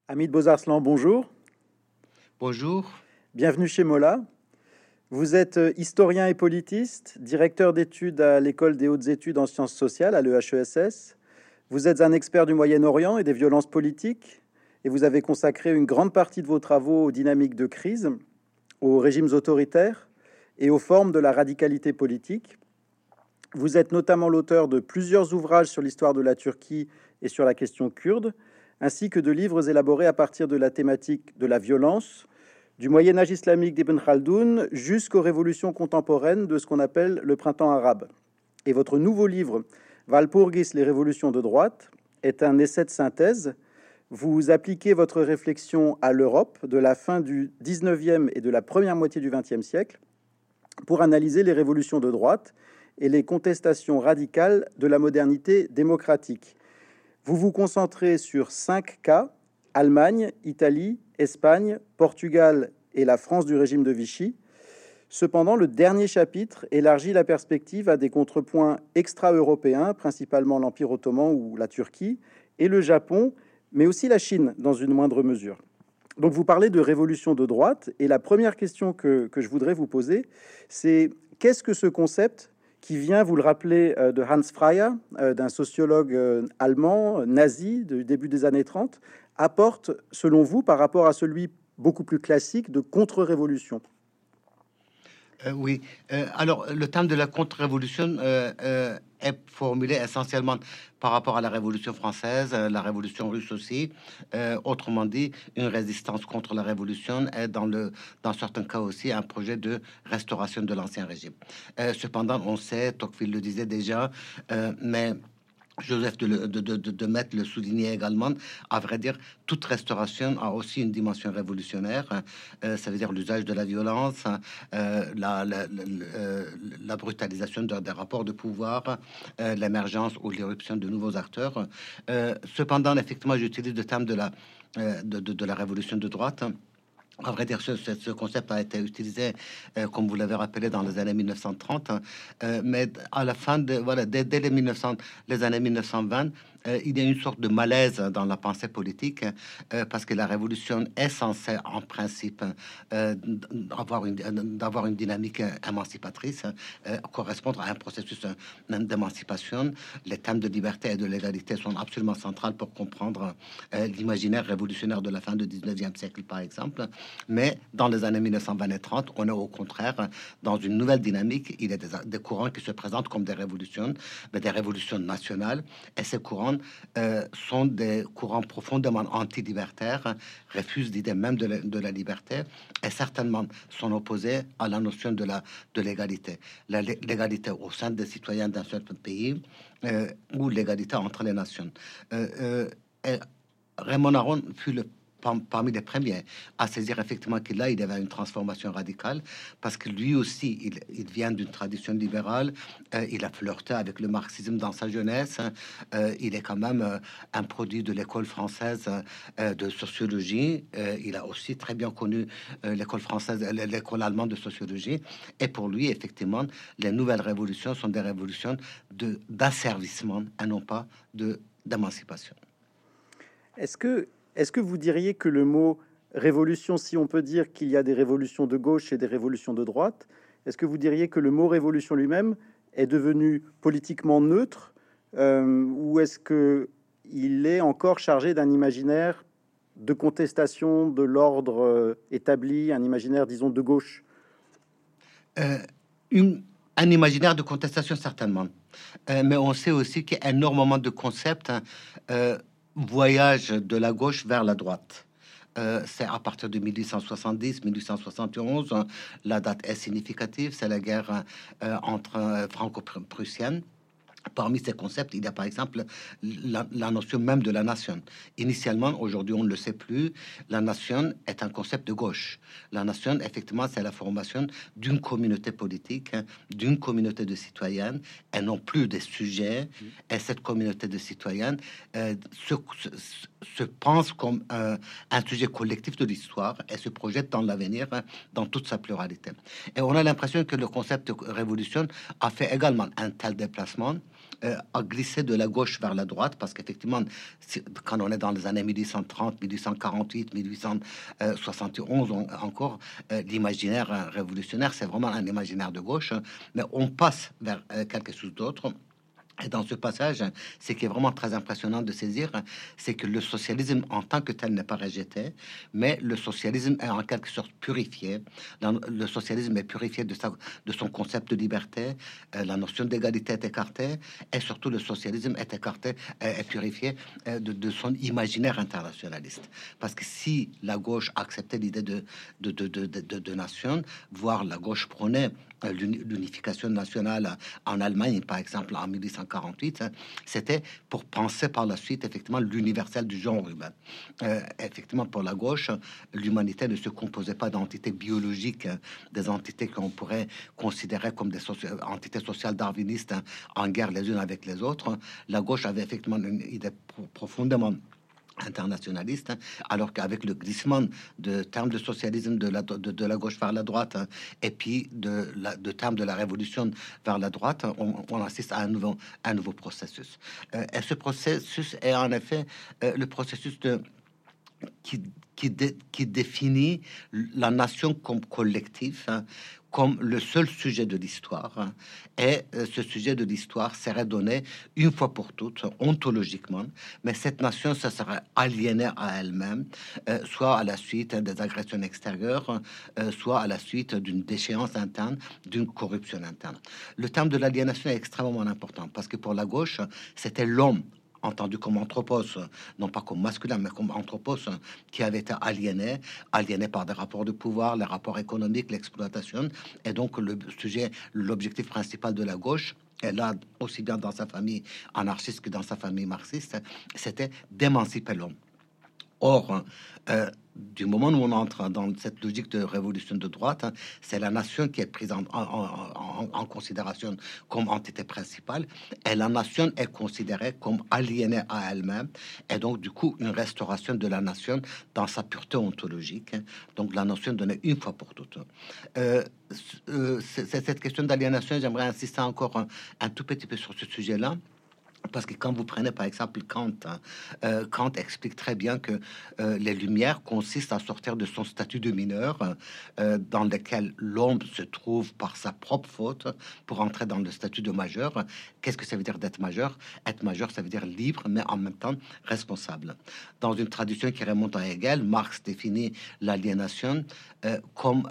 Hamid Bozarslan, bonjour. Bonjour. Bienvenue chez Mola. Vous êtes historien et politiste, directeur d'études à l'École des hautes études en sciences sociales à l'EHESS. Vous êtes un expert du Moyen-Orient et des violences politiques et vous avez consacré une grande partie de vos travaux aux dynamiques de crise, aux régimes autoritaires et aux formes de la radicalité politique. Vous êtes notamment l'auteur de plusieurs ouvrages sur l'histoire de la Turquie et sur la question kurde, ainsi que de livres élaborés à partir de la thématique de la violence, du Moyen Âge islamique d'Ibn Khaldoun jusqu'aux révolutions contemporaines de ce qu'on appelle le printemps arabe. Et votre nouveau livre, Walpurgis, les révolutions de droite, est un essai de synthèse. Vous appliquez votre réflexion à l'Europe de la fin du 19e et de la première moitié du 20e siècle pour analyser les révolutions de droite et les contestations radicales de la modernité démocratique. Vous vous concentrez sur 5 cas: Allemagne, Italie, Espagne, Portugal et la France du régime de Vichy. Cependant, le dernier chapitre élargit la perspective à des contrepoints extra-européens, principalement l'Empire ottoman ou la Turquie, et le Japon, mais aussi la Chine dans une moindre mesure. Donc vous parlez de révolution de droite, et la première question que je voudrais vous poser, c'est qu'est-ce que ce concept qui vient, vous le rappelez, de Hans Freyer, d'un sociologue allemand, nazi, du début des années 30, apporte, selon vous, par rapport à celui beaucoup plus classique de contre-révolution? Oui. Alors, le terme de la contre-révolution est formulé essentiellement par rapport à la Révolution française, la Révolution russe aussi. Autrement dit, une résistance contre la Révolution est dans certains cas aussi un projet de restauration de l'ancien régime. Cependant, on sait, Tocqueville le disait déjà, mais Joseph de Maistre le soulignait également, à vrai dire, toute restauration a aussi une dimension révolutionnaire, ça veut dire l'usage de la violence, la brutalisation des rapports de pouvoir, l'émergence ou l'éruption de nouveaux acteurs. Cependant, effectivement, j'utilise le terme de la révolution de droite. À vrai dire, ce concept a été utilisé, comme vous l'avez rappelé, dans les années 1930, mais à la fin de, voilà, dès les 1900, les années 1920, il y a une sorte de malaise dans la pensée politique, parce que la révolution est censée, en principe, d'avoir une dynamique émancipatrice, correspondre à un processus d'émancipation. Les thèmes de liberté et de l'égalité sont absolument centrales pour comprendre l'imaginaire révolutionnaire de la fin du 19e siècle, par exemple. Mais dans les années 1920 et 30, on est au contraire dans une nouvelle dynamique. Il y a des courants qui se présentent comme des révolutions, mais des révolutions nationales. Et ces courants sont des courants profondément anti-libertaires, refusent l'idée même de la liberté, et certainement sont opposés à la notion de l'égalité. L'égalité au sein des citoyens d'un certain pays, ou l'égalité entre les nations. Et Raymond Aron fut parmi les premiers à saisir effectivement qu'il là, il y avait une transformation radicale, parce que lui aussi, il vient d'une tradition libérale, il a flirté avec le marxisme dans sa jeunesse, il est quand même un produit de l'école française de sociologie, il a aussi très bien connu l'école française, l'école allemande de sociologie, et pour lui, effectivement, les nouvelles révolutions sont des révolutions d'asservissement et non pas d'émancipation. Est-ce que, est-ce que vous diriez que le mot révolution, si on peut dire qu'il y a des révolutions de gauche et des révolutions de droite, est-ce que vous diriez que le mot révolution lui-même est devenu politiquement neutre, ou est-ce que il est encore chargé d'un imaginaire de contestation de l'ordre établi, un imaginaire, disons, de gauche? Euh, un imaginaire de contestation, certainement. Mais on sait aussi qu'il y a énormément de concepts voyagent de la gauche vers la droite. C'est à partir de 1870, 1871, la date est significative, c'est la guerre entre franco-prussienne. Parmi ces concepts, il y a par exemple la notion même de la nation. Initialement, aujourd'hui, on ne le sait plus, la nation est un concept de gauche. La nation, effectivement, c'est la formation d'une communauté politique, hein, d'une communauté de citoyennes, et non plus des sujets. Et cette communauté de citoyennes se pense comme un sujet collectif de l'histoire et se projette dans l'avenir, hein, dans toute sa pluralité. Et on a l'impression que le concept de révolution a fait également un tel déplacement, a glissé de la gauche vers la droite, parce qu'effectivement, quand on est dans les années 1830, 1848, 1871 encore, l'imaginaire révolutionnaire, c'est vraiment un imaginaire de gauche, mais on passe vers quelque chose d'autre. Et dans ce passage, ce qui est vraiment très impressionnant de saisir, c'est que le socialisme en tant que tel n'est pas rejeté, mais le socialisme est en quelque sorte purifié. Le socialisme est purifié de son concept de liberté, la notion d'égalité est écartée, et surtout le socialisme est écarté, est purifié de son imaginaire internationaliste. Parce que si la gauche acceptait l'idée de nation, voire la gauche prônait l'unification nationale en Allemagne, par exemple, en 1848, c'était pour penser par la suite, effectivement, l'universel du genre humain. Effectivement, pour la gauche, l'humanité ne se composait pas d'entités biologiques, des entités qu'on pourrait considérer comme des entités sociales darwinistes en guerre les unes avec les autres. La gauche avait effectivement une idée profondément internationaliste, alors qu'avec le glissement de termes de socialisme de la gauche vers la droite, et puis de termes de la révolution vers la droite, on assiste à un nouveau processus. Et ce processus est en effet le processus qui définit la nation comme collectif, comme le seul sujet de l'histoire, et ce sujet de l'histoire serait donné une fois pour toutes, ontologiquement, mais cette nation, ça serait aliénée à elle-même, soit à la suite des agressions extérieures, soit à la suite d'une déchéance interne, d'une corruption interne. Le terme de l'aliénation est extrêmement important, parce que pour la gauche, c'était l'homme entendu comme anthropos, non pas comme masculin, mais comme anthropos, qui avait été aliéné par des rapports de pouvoir, les rapports économiques, l'exploitation, et donc l'objectif principal de la gauche, et là aussi bien dans sa famille anarchiste que dans sa famille marxiste, c'était d'émanciper l'homme. Or, du moment où on entre dans cette logique de révolution de droite, c'est la nation qui est prise en considération comme entité principale, et la nation est considérée comme aliénée à elle-même, et donc du coup une restauration de la nation dans sa pureté ontologique, donc la nation donnée une fois pour toutes. Cette question d'aliénation, j'aimerais insister encore un tout petit peu sur ce sujet-là. Parce que quand vous prenez par exemple Kant, Kant explique très bien que les Lumières consistent à sortir de son statut de mineur, dans lequel l'homme se trouve par sa propre faute, pour entrer dans le statut de majeur. Qu'est-ce que ça veut dire d'être majeur? Être majeur, ça veut dire libre, mais en même temps responsable. Dans une tradition qui remonte à Hegel, Marx définit l'aliénation comme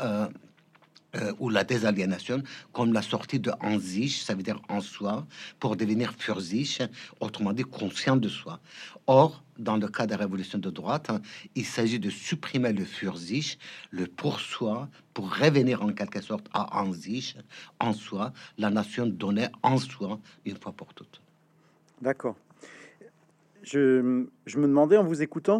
ou la désaliénation comme la sortie de en sich, ça veut dire en soi, pour devenir für sich, autrement dit conscient de soi. Or, dans le cas des révolutions de droite, il s'agit de supprimer le für sich, le pour soi, pour revenir en quelque sorte à en sich, en soi, la nation donnée en soi, une fois pour toutes. D'accord. Je me demandais en vous écoutant,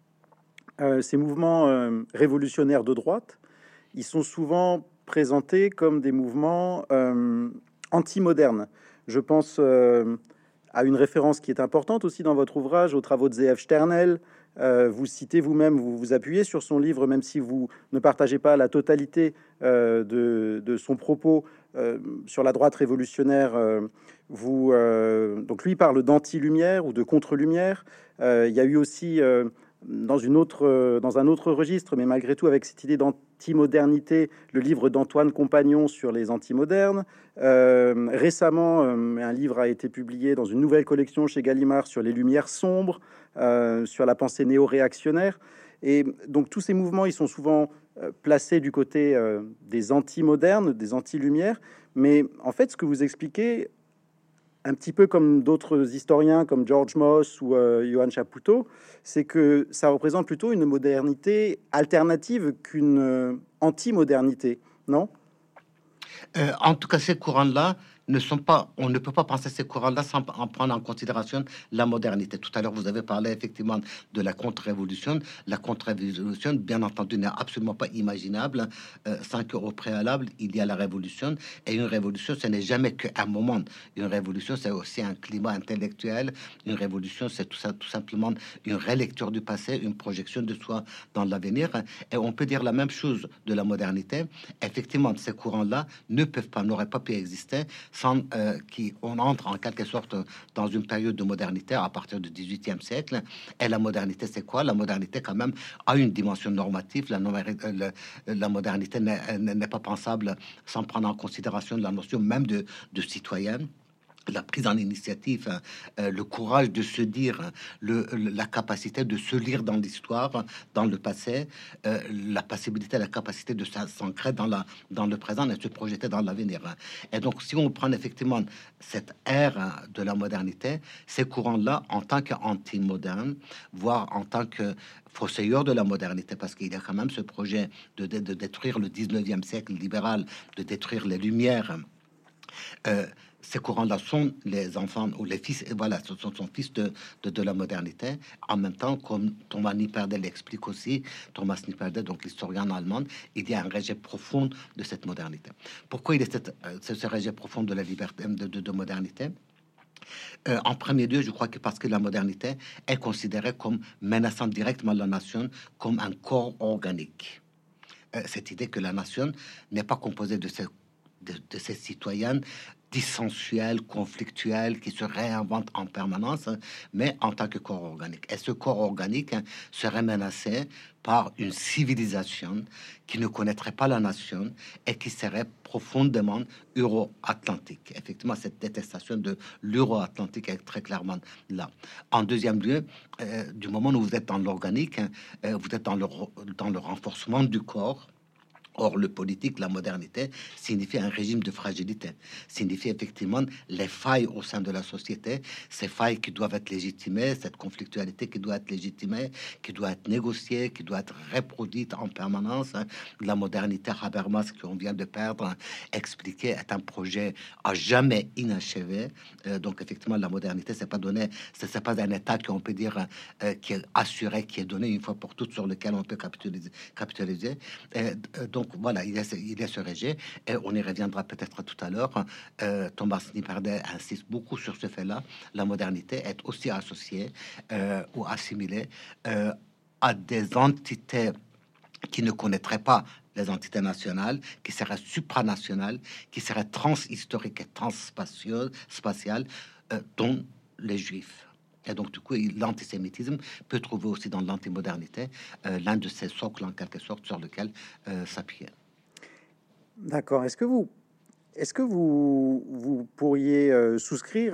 ces mouvements révolutionnaires de droite, ils sont souvent présentés comme des mouvements anti-modernes. Je pense à une référence qui est importante aussi dans votre ouvrage, aux travaux de Z.F. Sternel. Vous citez vous-même, vous vous appuyez sur son livre, même si vous ne partagez pas la totalité de son propos sur la droite révolutionnaire. Donc lui parle d'anti-lumière ou de contre-lumière. Il y a eu aussi dans un autre registre, mais malgré tout avec cette idée d'anti-modernité, le livre d'Antoine Compagnon sur les anti-modernes. Récemment, un livre a été publié dans une nouvelle collection chez Gallimard sur les lumières sombres, sur la pensée néo-réactionnaire. Et donc tous ces mouvements, ils sont souvent placés du côté des anti-modernes, des anti-lumières. Mais en fait, ce que vous expliquez, un petit peu comme d'autres historiens comme George Moss ou Johann Chapoutot, c'est que ça représente plutôt une modernité alternative qu'une anti-modernité, non? En tout cas, ces courants-là ne sont pas, on ne peut pas penser ces courants-là sans en prendre en considération la modernité. Tout à l'heure, vous avez parlé effectivement de la contre-révolution. La contre-révolution, bien entendu, n'est absolument pas imaginable sans qu'au préalable, il y a la révolution. Et une révolution, ce n'est jamais qu'un moment. Une révolution, c'est aussi un climat intellectuel. Une révolution, c'est tout simplement une relecture du passé, une projection de soi dans l'avenir. Et on peut dire la même chose de la modernité. Effectivement, ces courants-là ne peuvent pas, n'auraient pas pu exister on entre en quelque sorte dans une période de modernité à partir du XVIIIe siècle. Et la modernité, c'est quoi? La modernité, quand même, a une dimension normative. La modernité n'est pas pensable sans prendre en considération la notion même de citoyen, la prise en initiative, le courage de se dire, la capacité de se lire dans l'histoire, dans le passé, la possibilité, la capacité de s'ancrer dans le présent et de se projeter dans l'avenir. Et donc, si on prend effectivement cette ère de la modernité, ces courants-là, en tant qu'anti-moderne, voire en tant que fossoyeur de la modernité, parce qu'il y a quand même ce projet de détruire le 19e siècle libéral, de détruire les Lumières. Ces courants-là sont les enfants ou les fils, et voilà, ce sont fils de la modernité. En même temps, comme Thomas Nipperdel l'explique aussi, Thomas Nipperdel, donc l'historien allemand, il y a un rejet profond de cette modernité. Pourquoi il est ce rejet profond de la liberté, de modernité? En premier lieu, je crois que parce que la modernité est considérée comme menaçant directement la nation comme un corps organique. Cette idée que la nation n'est pas composée de ces citoyens dissensuels, conflictuels, qui se réinventent en permanence, mais en tant que corps organique. Et ce corps organique serait menacé par une civilisation qui ne connaîtrait pas la nation et qui serait profondément euro-atlantique. Effectivement, cette détestation de l'euro-atlantique est très clairement là. En deuxième lieu, du moment où vous êtes dans l'organique, vous êtes dans le renforcement du corps. Or, le politique, la modernité, signifie un régime de fragilité, signifie effectivement les failles au sein de la société, ces failles qui doivent être légitimées, cette conflictualité qui doit être légitimée, qui doit être négociée, qui doit être reproduite en permanence. La modernité, Habermas, qu'on vient de perdre, expliqué, est un projet à jamais inachevé. Donc, effectivement, la modernité, c'est pas donné, c'est pas un état qu'on peut dire qui est assuré, qui est donné une fois pour toutes, sur lequel on peut capitaliser. Donc, voilà, il y a ce rejet, et on y reviendra peut-être tout à l'heure. Thomas Nipperdel insiste beaucoup sur ce fait-là. La modernité est aussi associée ou assimilée à des entités qui ne connaîtraient pas les entités nationales, qui seraient supranationales, qui seraient transhistoriques et transspatiales, dont les Juifs. Et donc, du coup, l'antisémitisme peut trouver aussi dans l'antimodernité l'un de ces socles, en quelque sorte, sur lequel s'appuyer. D'accord. Est-ce que vous pourriez souscrire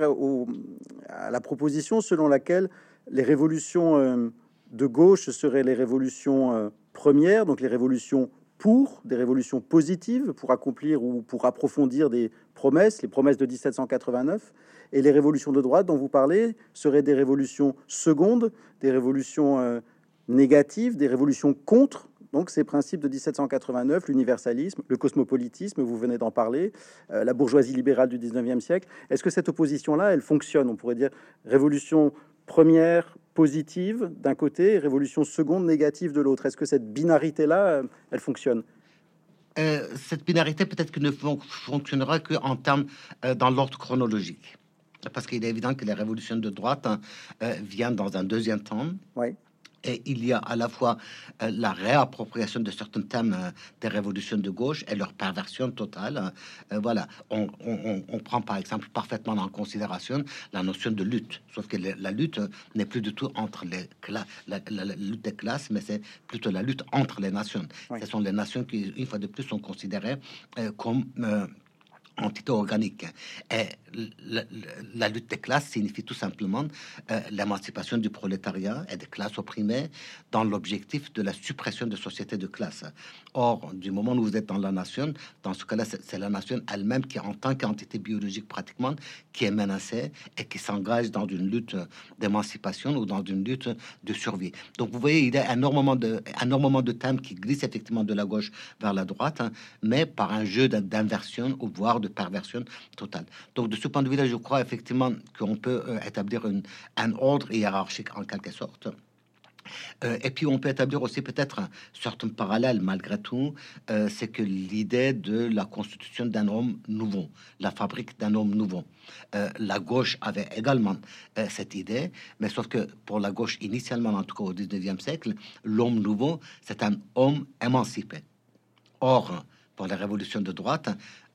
à la proposition selon laquelle les révolutions de gauche seraient les révolutions premières, donc les révolutions des révolutions positives pour accomplir ou pour approfondir des promesses, les promesses de 1789, et les révolutions de droite dont vous parlez seraient des révolutions secondes, des révolutions négatives, des révolutions contre donc ces principes de 1789, l'universalisme, le cosmopolitisme, vous venez d'en parler, la bourgeoisie libérale du 19e siècle. Est-ce que cette opposition-là, elle fonctionne? On pourrait dire révolution première positive d'un côté, révolution seconde négative de l'autre. Est-ce que cette binarité-là, elle fonctionne? Cette binarité peut-être que ne fonctionnera que en termes dans l'ordre chronologique, parce qu'il est évident que les révolutions de droite viennent dans un deuxième temps. Oui. Et il y a à la fois la réappropriation de certains thèmes des révolutions de gauche et leur perversion totale. Voilà, on prend par exemple parfaitement en considération la notion de lutte, sauf que la lutte n'est plus du tout entre les classes, la lutte des classes, mais c'est plutôt la lutte entre les nations. Oui. Ce sont les nations qui, une fois de plus, sont considérées comme entité organique. Et la lutte des classes signifie tout simplement l'émancipation du prolétariat et des classes opprimées dans l'objectif de la suppression de sociétés de classe. Or, du moment où vous êtes dans la nation, dans ce cas-là, c'est la nation elle-même qui, en tant qu'entité biologique pratiquement, qui est menacée et qui s'engage dans une lutte d'émancipation ou dans une lutte de survie. Donc, vous voyez, il y a énormément de thèmes qui glissent effectivement de la gauche vers la droite, hein, mais par un jeu d'inversion ou voire de perversion totale. Donc, de ce point de vue-là, je crois effectivement qu'on peut établir un ordre hiérarchique en quelque sorte. Et puis on peut établir aussi peut-être un certain parallèle malgré tout, c'est que l'idée de la constitution d'un homme nouveau, la fabrique d'un homme nouveau. La gauche avait également cette idée, mais sauf que pour la gauche initialement, en tout cas au 19e siècle, l'homme nouveau, c'est un homme émancipé. Or, pour la révolution de droite,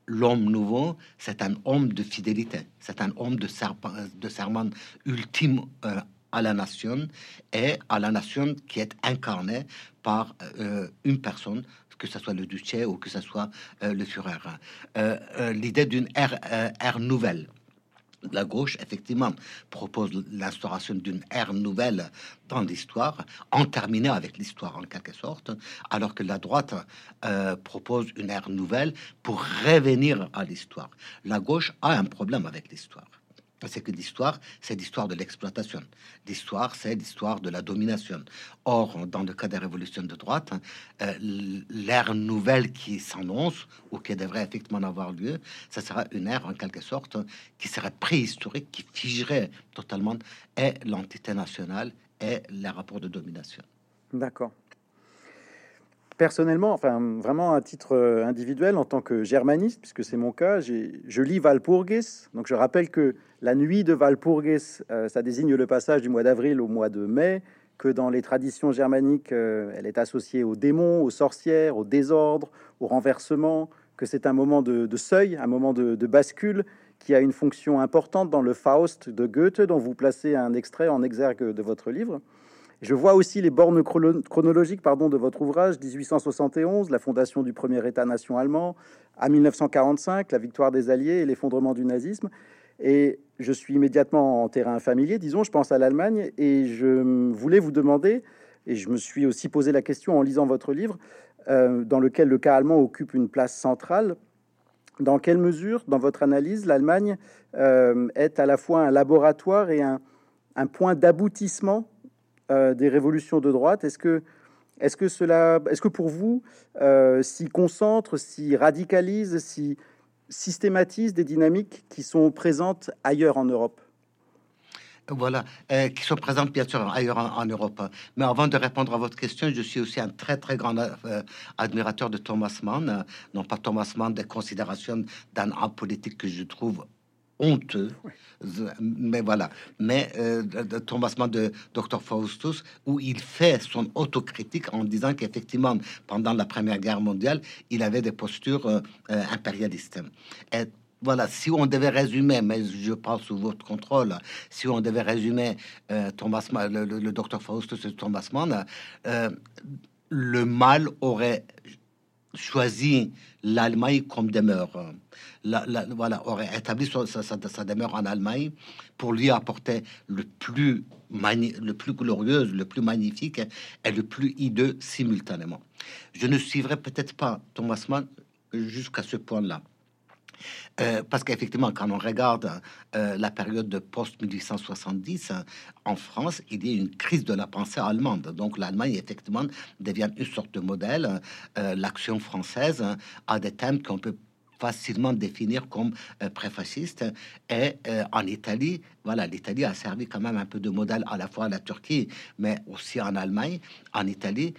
l'homme nouveau, c'est un homme de fidélité, c'est un homme de serment ultime à la nation, et à la nation qui est incarnée par une personne, que ce soit le duché ou que ce soit le Führer. L'idée d'une ère nouvelle. La gauche, effectivement, propose l'instauration d'une ère nouvelle dans l'histoire, en terminant avec l'histoire en quelque sorte, alors que la droite propose une ère nouvelle pour revenir à l'histoire. La gauche a un problème avec l'histoire. C'est que l'histoire, c'est l'histoire de l'exploitation. L'histoire, c'est l'histoire de la domination. Or, dans le cas des révolutions de droite, l'ère nouvelle qui s'annonce, ou qui devrait effectivement avoir lieu, ça sera une ère, en quelque sorte, qui serait préhistorique, qui figerait totalement et l'entité nationale et les rapports de domination. D'accord. Personnellement, enfin vraiment à titre individuel, en tant que germaniste, puisque c'est mon cas, je lis Walpurgis. Donc je rappelle que la nuit de Walpurgis, ça désigne le passage du mois d'avril au mois de mai, que dans les traditions germaniques, elle est associée aux démons, aux sorcières, au désordre, au renversement, que c'est un moment de seuil, un moment de bascule, qui a une fonction importante dans le Faust de Goethe, dont vous placez un extrait en exergue de votre livre. Je vois aussi les bornes chronologiques de votre ouvrage, 1871, la fondation du premier État-nation allemand, à 1945, la victoire des Alliés et l'effondrement du nazisme. Et je suis immédiatement en terrain familier, disons, je pense à l'Allemagne, et je voulais vous demander, et je me suis aussi posé la question en lisant votre livre, dans lequel le cas allemand occupe une place centrale, dans quelle mesure, dans votre analyse, l'Allemagne est à la fois un laboratoire et un point d'aboutissement des révolutions de droite. Est-ce que pour vous, s'y concentre, s'y radicalise, s'y systématise des dynamiques qui sont présentes ailleurs en Europe? Voilà, qui sont présentes bien sûr ailleurs en Europe. Mais avant de répondre à votre question, je suis aussi un très très grand admirateur de Thomas Mann. Non pas Thomas Mann des considérations d'un homme politique que je trouve honteux, mais voilà. Mais de Thomas Mann de Dr Faustus, où il fait son autocritique en disant qu'effectivement, pendant la Première Guerre mondiale, il avait des postures impérialistes. Et voilà, si on devait résumer, mais je parle sous votre contrôle, si on devait résumer Thomas Mann, le docteur Faustus et Thomas Mann, le mal aurait choisi l'Allemagne comme demeure. Voilà, aurait établi sa demeure en Allemagne pour lui apporter le plus glorieux, le plus magnifique et le plus hideux simultanément. Je ne suivrai peut-être pas Thomas Mann jusqu'à ce point-là. Parce qu'effectivement, quand on regarde la période de post-1870 en France, il y a une crise de la pensée allemande. Donc l'Allemagne, effectivement, devient une sorte de modèle. L'action française a des thèmes qu'on peut facilement définir comme préfascistes. Et en Italie, voilà, l'Italie a servi quand même un peu de modèle à la fois à la Turquie, mais aussi en Allemagne. En Italie,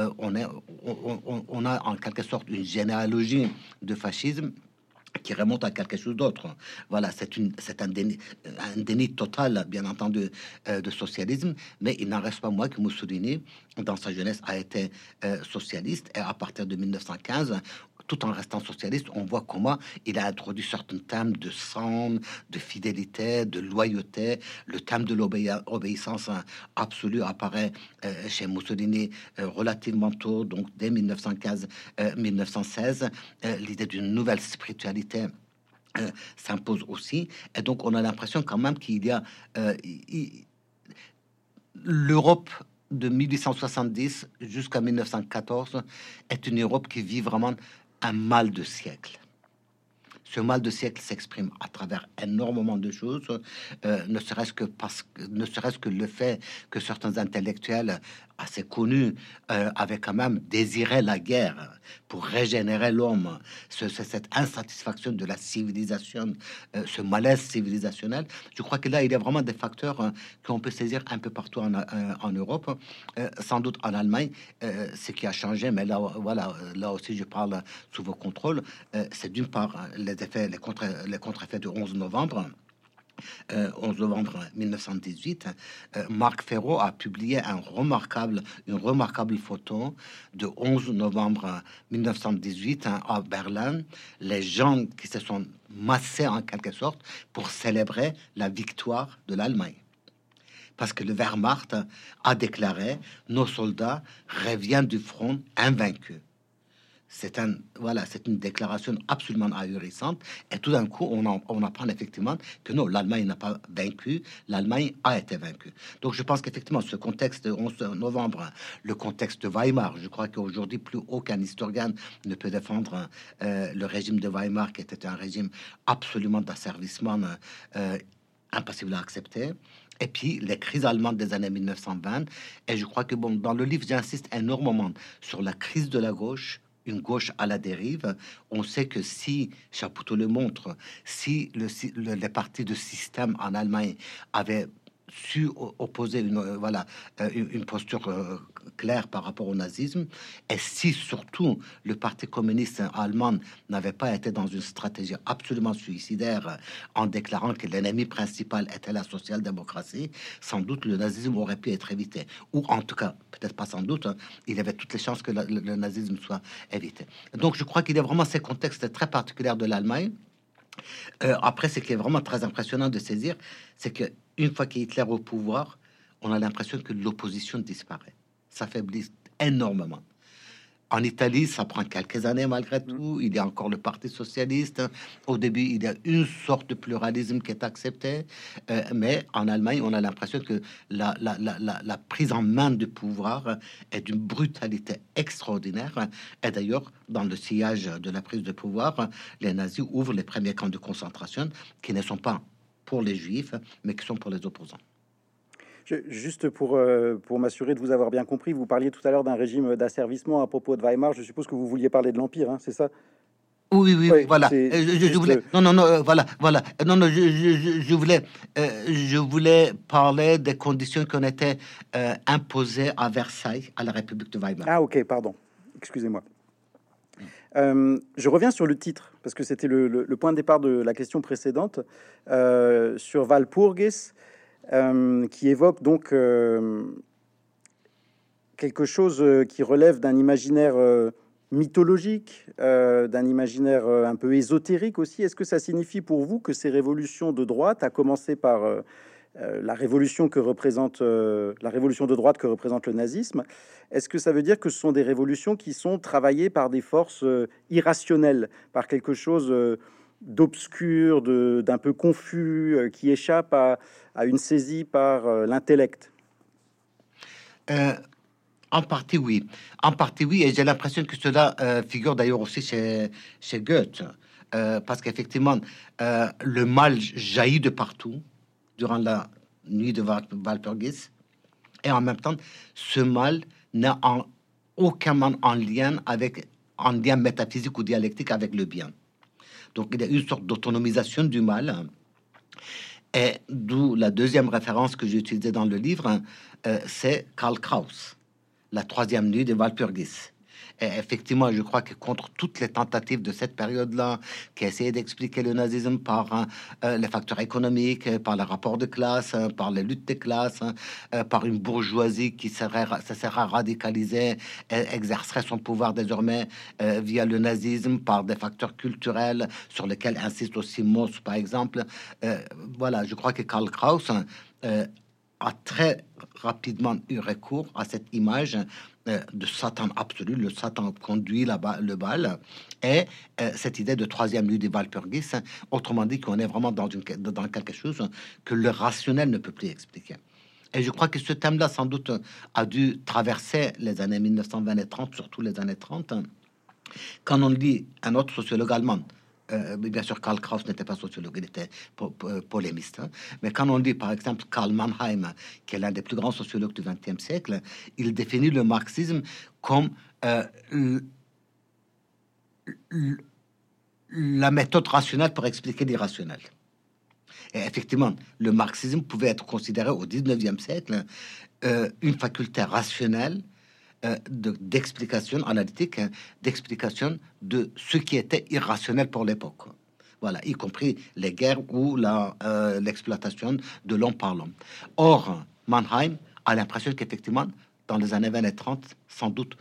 on a en quelque sorte une généalogie de fascisme qui remonte à quelque chose d'autre. Voilà, c'est un déni total, bien entendu, de socialisme, mais il n'en reste pas moins que Mussolini, dans sa jeunesse, a été socialiste, et à partir de 1915, tout en restant socialiste, on voit comment il a introduit certains thèmes de sang, de fidélité, de loyauté. Le thème de l'obéissance absolue apparaît chez Mussolini relativement tôt, donc dès 1915-1916. L'idée d'une nouvelle spiritualité s'impose aussi. Et donc, on a l'impression quand même qu'il y a l'Europe de 1870 jusqu'à 1914 est une Europe qui vit vraiment un mal de siècle. Ce mal de siècle s'exprime à travers énormément de choses, ne serait-ce que le fait que certains intellectuels assez connus avaient quand même désiré la guerre pour régénérer l'homme, cette insatisfaction de la civilisation, ce malaise civilisationnel. Je crois que là, il y a vraiment des facteurs qu'on peut saisir un peu partout en Europe, sans doute en Allemagne, ce qui a changé, mais là, voilà, là aussi, je parle sous vos contrôles. C'est d'une part les contre-effets du 11 novembre, 11 novembre 1918, Marc Ferro a publié une remarquable photo de 11 novembre 1918 à Berlin. Les gens qui se sont massés en quelque sorte pour célébrer la victoire de l'Allemagne. Parce que le Wehrmacht a déclaré: nos soldats reviennent du front invaincus. C'est une déclaration absolument ahurissante. Et tout d'un coup, on apprend effectivement que non, l'Allemagne n'a pas vaincu, l'Allemagne a été vaincue. Donc, je pense qu'effectivement, ce contexte de 11 novembre, le contexte de Weimar, je crois qu'aujourd'hui, plus aucun historien ne peut défendre le régime de Weimar, qui était un régime absolument d'asservissement impossible à accepter. Et puis les crises allemandes des années 1920. Et je crois que dans le livre, j'insiste énormément sur la crise de la gauche, une gauche à la dérive. On sait que si, Chapoutot le montre, si les partis de système en Allemagne avaient su opposer une posture claire par rapport au nazisme, et si surtout le Parti communiste allemand n'avait pas été dans une stratégie absolument suicidaire en déclarant que l'ennemi principal était la social-démocratie, sans doute le nazisme aurait pu être évité, ou en tout cas, peut-être pas sans doute, il y avait toutes les chances que le nazisme soit évité. Donc je crois qu'il y a vraiment ces contextes très particuliers de l'Allemagne. Après, ce qui est vraiment très impressionnant de saisir, c'est que une fois qu'Hitler au pouvoir, on a l'impression que l'opposition disparaît, s'affaiblit énormément. En Italie, ça prend quelques années malgré tout. Il y a encore le Parti socialiste. Au début, il y a une sorte de pluralisme qui est accepté. Mais en Allemagne, on a l'impression que la prise en main du pouvoir est d'une brutalité extraordinaire. Et d'ailleurs, dans le sillage de la prise de pouvoir, les nazis ouvrent les premiers camps de concentration qui ne sont pas pour les juifs, mais qui sont pour les opposants. Juste pour m'assurer de vous avoir bien compris, vous parliez tout à l'heure d'un régime d'asservissement à propos de Weimar. Je suppose que vous vouliez parler de l'Empire, hein, c'est ça? Oui, voilà. Je voulais. Je voulais parler des conditions qui ont été imposées à Versailles, à la République de Weimar. Ah, ok, pardon. Excusez-moi. Je reviens sur le titre, parce que c'était le point de départ de la question précédente, sur Walpurgis. Qui évoque donc quelque chose qui relève d'un imaginaire mythologique, d'un imaginaire un peu ésotérique aussi. Est-ce que ça signifie pour vous que ces révolutions de droite, à commencer par la révolution de droite que représente le nazisme, est-ce que ça veut dire que ce sont des révolutions qui sont travaillées par des forces irrationnelles, par quelque chose d'obscur, d'un peu confus, qui échappe à une saisie par l'intellect? En partie, oui. En partie, oui. Et j'ai l'impression que cela figure d'ailleurs aussi chez Goethe. Parce qu'effectivement, le mal jaillit de partout durant la nuit de Walpurgis. Et en même temps, ce mal n'a aucunement en lien métaphysique ou dialectique avec le bien. Donc, il y a une sorte d'autonomisation du mal. Et d'où la deuxième référence que j'ai utilisée dans le livre, c'est Karl Kraus, la troisième nuit de Walpurgis. Et effectivement, je crois que contre toutes les tentatives de cette période-là, qui essayaient d'expliquer le nazisme par les facteurs économiques, par les rapports de classe, par les luttes des classes, par une bourgeoisie qui se sera radicalisée et exercerait son pouvoir désormais via le nazisme, par des facteurs culturels sur lesquels insiste aussi Mauss, par exemple. Je crois que Karl Kraus a très rapidement eu recours à cette image de Satan absolu, le Satan conduit le bal, et cette idée de troisième nuit de Walpurgis, autrement dit qu'on est vraiment dans quelque chose que le rationnel ne peut plus expliquer. Et je crois que ce thème-là, sans doute, a dû traverser les années 1920 et 30, surtout les années 30. Quand on lit un autre sociologue allemand, bien sûr, Karl Kraus n'était pas sociologue, il était polémiste. Hein. Mais quand on lit, par exemple, Karl Mannheim, qui est l'un des plus grands sociologues du XXe siècle, il définit le marxisme comme la méthode rationnelle pour expliquer l'irrationnel. Et effectivement, le marxisme pouvait être considéré au XIXe siècle une faculté rationnelle d'explication analytique, d'explication de ce qui était irrationnel pour l'époque. Voilà, y compris les guerres ou l'exploitation de l'homme par l'homme. Or, Mannheim a l'impression qu'effectivement, dans les années 20 et 30, sans doute,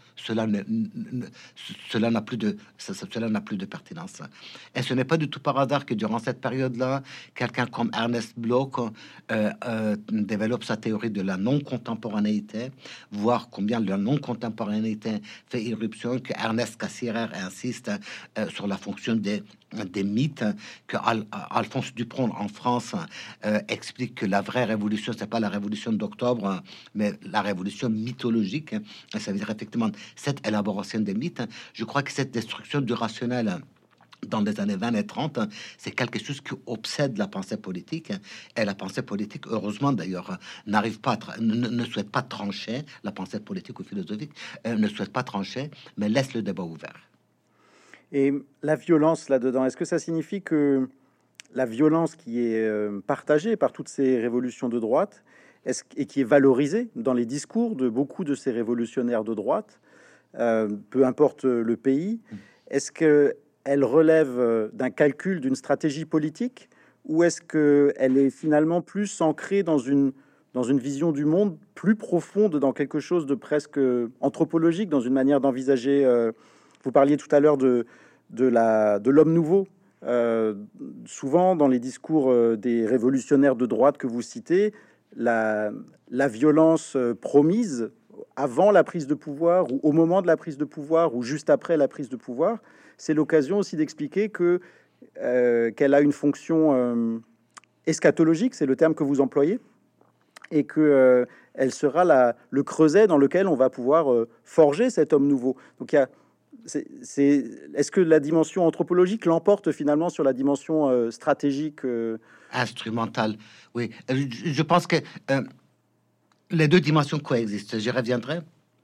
cela n'a plus de pertinence. Et ce n'est pas du tout par hasard que durant cette période-là, quelqu'un comme Ernest Bloch développe sa théorie de la non-contemporanéité, voir combien la non-contemporanéité fait irruption, que Ernest Cassirer insiste sur la fonction des mythes, que Alphonse Dupron en France explique que la vraie révolution, c'est pas la révolution d'octobre, mais la révolution mythologique. Ça veut dire effectivement cette élaboration des mythes. Je crois que cette destruction du rationnel dans les années 20 et 30, c'est quelque chose qui obsède la pensée politique. Et la pensée politique, heureusement d'ailleurs, n'arrive pas ne souhaite pas trancher, la pensée politique ou philosophique ne souhaite pas trancher, mais laisse le débat ouvert. Et la violence là-dedans, est-ce que ça signifie que la violence qui est partagée par toutes ces révolutions de droite, et qui est valorisée dans les discours de beaucoup de ces révolutionnaires de droite, peu importe le pays, est-ce qu'elle relève d'un calcul, d'une stratégie politique, ou est-ce qu'elle est finalement plus ancrée dans une vision du monde plus profonde, dans quelque chose de presque anthropologique, dans une manière d'envisager vous parliez tout à l'heure de l'homme nouveau. Souvent, dans les discours des révolutionnaires de droite que vous citez, la violence promise avant la prise de pouvoir, ou au moment de la prise de pouvoir, ou juste après la prise de pouvoir, c'est l'occasion aussi d'expliquer qu'elle a une fonction eschatologique, c'est le terme que vous employez, et que elle sera le creuset dans lequel on va pouvoir forger cet homme nouveau. Donc il y a est-ce que la dimension anthropologique l'emporte finalement sur la dimension stratégique instrumentale? Oui, je pense que les deux dimensions coexistent. J'y reviendrai.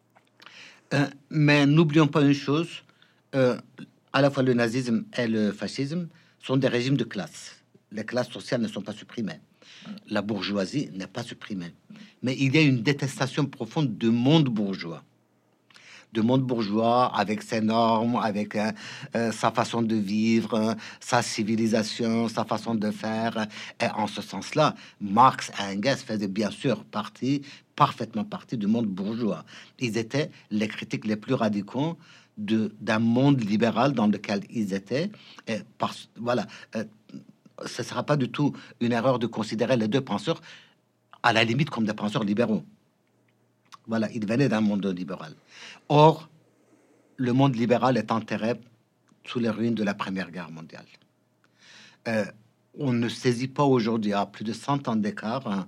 Mais n'oublions pas une chose, à la fois le nazisme et le fascisme sont des régimes de classe. Les classes sociales ne sont pas supprimées. La bourgeoisie n'est pas supprimée. Mais il y a une détestation profonde du monde bourgeois. De monde bourgeois, avec ses normes, avec sa façon de vivre, sa civilisation, sa façon de faire. Et en ce sens-là, Marx et Engels faisaient bien sûr parfaitement partie du monde bourgeois. Ils étaient les critiques les plus radicaux d'un monde libéral dans lequel ils étaient. Et voilà, ce ne sera pas du tout une erreur de considérer les deux penseurs à la limite comme des penseurs libéraux. Voilà, il venait d'un monde libéral. Or, le monde libéral est enterré sous les ruines de la Première Guerre mondiale. On ne saisit pas aujourd'hui, à plus de 100 ans d'écart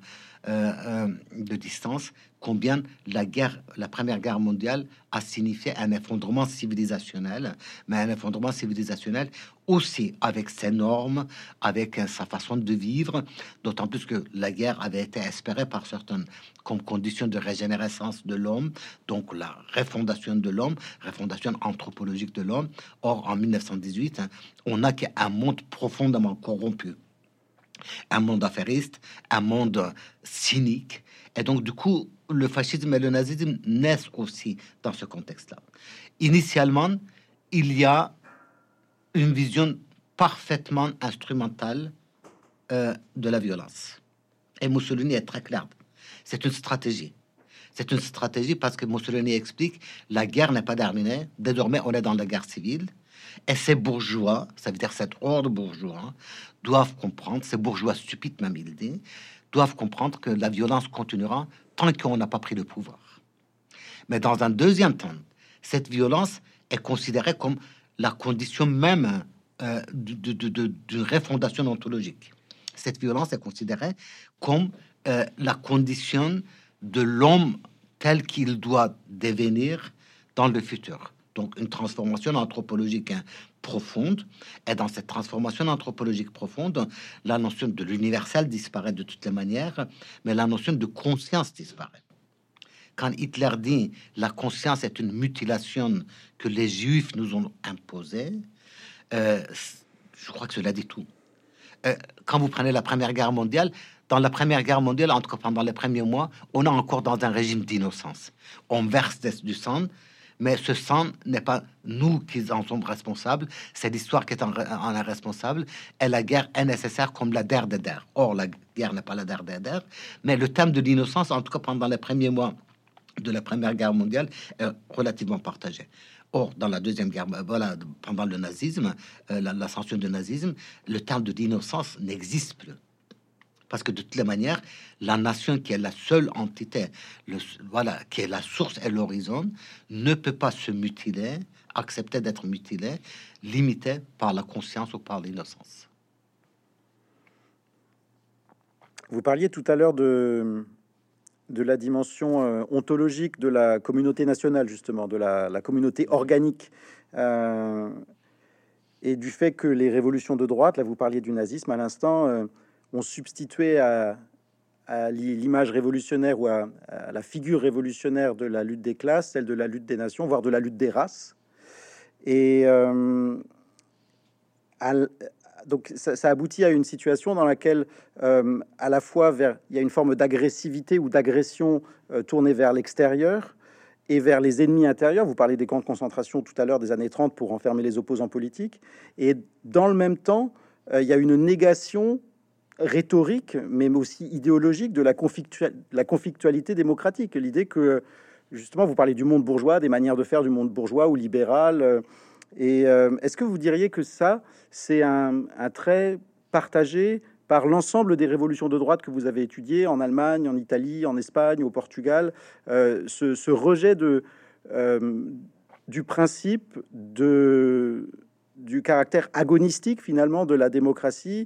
de distance, combien la Première Guerre mondiale a signifié un effondrement civilisationnel, mais un effondrement civilisationnel aussi avec ses normes, avec sa façon de vivre, d'autant plus que la guerre avait été espérée par certains comme condition de régénérescence de l'homme, donc la refondation de l'homme, refondation anthropologique de l'homme. Or, en 1918, on a qu'un monde profondément corrompu, un monde affairiste, un monde cynique. Et donc, du coup, le fascisme et le nazisme naissent aussi dans ce contexte-là. Initialement, il y a une vision parfaitement instrumentale de la violence. Et Mussolini est très clair. C'est une stratégie. C'est une stratégie parce que Mussolini explique la guerre n'est pas terminée. Désormais, on est dans la guerre civile. Et ces bourgeois, ça veut dire cette horde bourgeois, doivent comprendre, ces bourgeois stupides, même il dit, doivent comprendre que la violence continuera tant qu'on n'a pas pris le pouvoir. Mais dans un deuxième temps, cette violence est considérée comme la condition même d'une refondation ontologique. Cette violence est considérée comme la condition de l'homme tel qu'il doit devenir dans le futur. Donc une transformation anthropologique profonde. Et dans cette transformation anthropologique profonde, la notion de l'universel disparaît de toutes les manières, mais la notion de conscience disparaît. Quand Hitler dit la conscience est une mutilation que les Juifs nous ont imposée, je crois que cela dit tout. Quand vous prenez la Première Guerre mondiale, dans la Première Guerre mondiale, en tout cas pendant les premiers mois, on est encore dans un régime d'innocence. On verse du sang, Mais ce sang n'est pas nous qui en sommes responsables, c'est l'histoire qui en est responsable, et la guerre est nécessaire comme la der des der. Or, la guerre n'est pas la der des der, mais le thème de l'innocence, en tout cas pendant les premiers mois de la Première Guerre mondiale, est relativement partagé. Or, dans la Deuxième Guerre, voilà, pendant le nazisme, l'ascension du nazisme, le terme de l'innocence n'existe plus. Parce que de toutes les manières, la nation qui est la seule entité, voilà, qui est la source et l'horizon, ne peut pas se mutiler, accepter d'être mutilé, limité par la conscience ou par l'innocence. Vous parliez tout à l'heure de la dimension ontologique de la communauté nationale, justement, de la communauté organique, et du fait que les révolutions de droite, là vous parliez du nazisme à l'instant, ont substitué à l'image révolutionnaire ou à la figure révolutionnaire de la lutte des classes, celle de la lutte des nations, voire de la lutte des races. Et donc ça aboutit à une situation dans laquelle à la fois il y a une forme d'agressivité ou d'agression tournée vers l'extérieur et vers les ennemis intérieurs. Vous parlez des camps de concentration tout à l'heure des années 30 pour enfermer les opposants politiques. Et dans le même temps, il y a une négation rhétorique, mais aussi idéologique de la conflictualité démocratique. L'idée que, justement, vous parlez du monde bourgeois, des manières de faire du monde bourgeois ou libéral. Est-ce que vous diriez que ça, c'est un trait partagé par l'ensemble des révolutions de droite que vous avez étudiées en Allemagne, en Italie, en Espagne, au Portugal, ce rejet du principe du caractère agonistique, finalement, de la démocratie,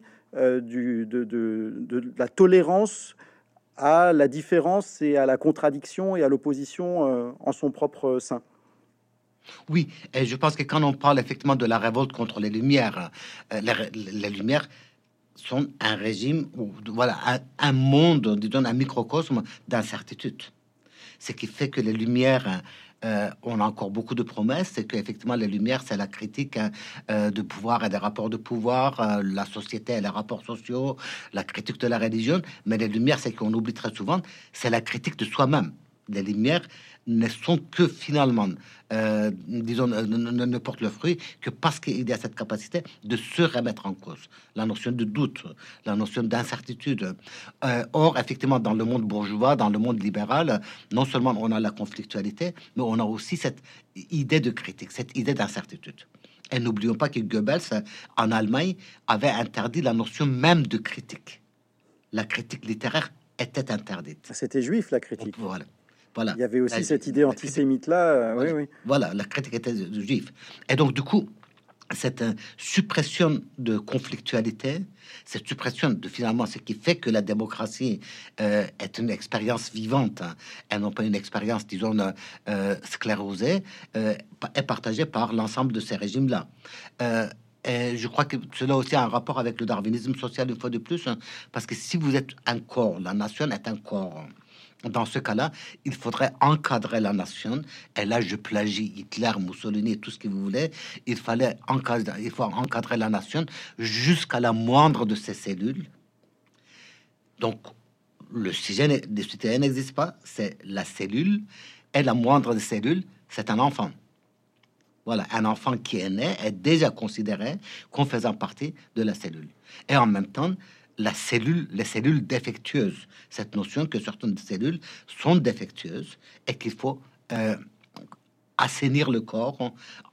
de la tolérance à la différence et à la contradiction et à l'opposition en son propre sein. Oui, et je pense que quand on parle effectivement de la révolte contre les Lumières, les Lumières sont un régime, ou voilà, un monde, disons un microcosme d'incertitude. Ce qui fait que les Lumières, on a encore beaucoup de promesses, c'est qu'effectivement les Lumières, c'est la critique de pouvoir et des rapports de pouvoir, la société et les rapports sociaux, la critique de la religion, mais les Lumières, c'est qu'on oublie très souvent, c'est la critique de soi-même. Les Lumières ne sont que finalement, disons, ne portent le fruit que parce qu'il y a cette capacité de se remettre en cause. La notion de doute, la notion d'incertitude. Or, effectivement, dans le monde bourgeois, dans le monde libéral, non seulement on a la conflictualité, mais on a aussi cette idée de critique, cette idée d'incertitude. Et n'oublions pas que Goebbels, en Allemagne, avait interdit la notion même de critique. La critique littéraire était interdite. C'était juif, la critique. Voilà. Voilà. Il y avait aussi cette idée antisémite-là. Voilà. Oui, oui. Voilà, la critique était juive. Et donc, du coup, cette suppression de conflictualité, cette suppression de finalement ce qui fait que la démocratie est une expérience vivante, hein, et non pas une expérience, disons, sclérosée, est partagée par l'ensemble de ces régimes-là. Et je crois que cela aussi a un rapport avec le darwinisme social, une fois de plus, hein, parce que si vous êtes un corps, la nation est un corps. Dans ce cas-là, il faudrait encadrer la nation. Et là, je plagie Hitler, Mussolini, tout ce que vous voulez. Il faut encadrer la nation jusqu'à la moindre de ses cellules. Donc, le sujet des citoyens n'existe pas. C'est la cellule. Et la moindre des cellules, c'est un enfant. Voilà, un enfant qui est né est déjà considéré comme faisant partie de la cellule. Et en même temps, les cellules défectueuses, cette notion que certaines cellules sont défectueuses et qu'il faut assainir le corps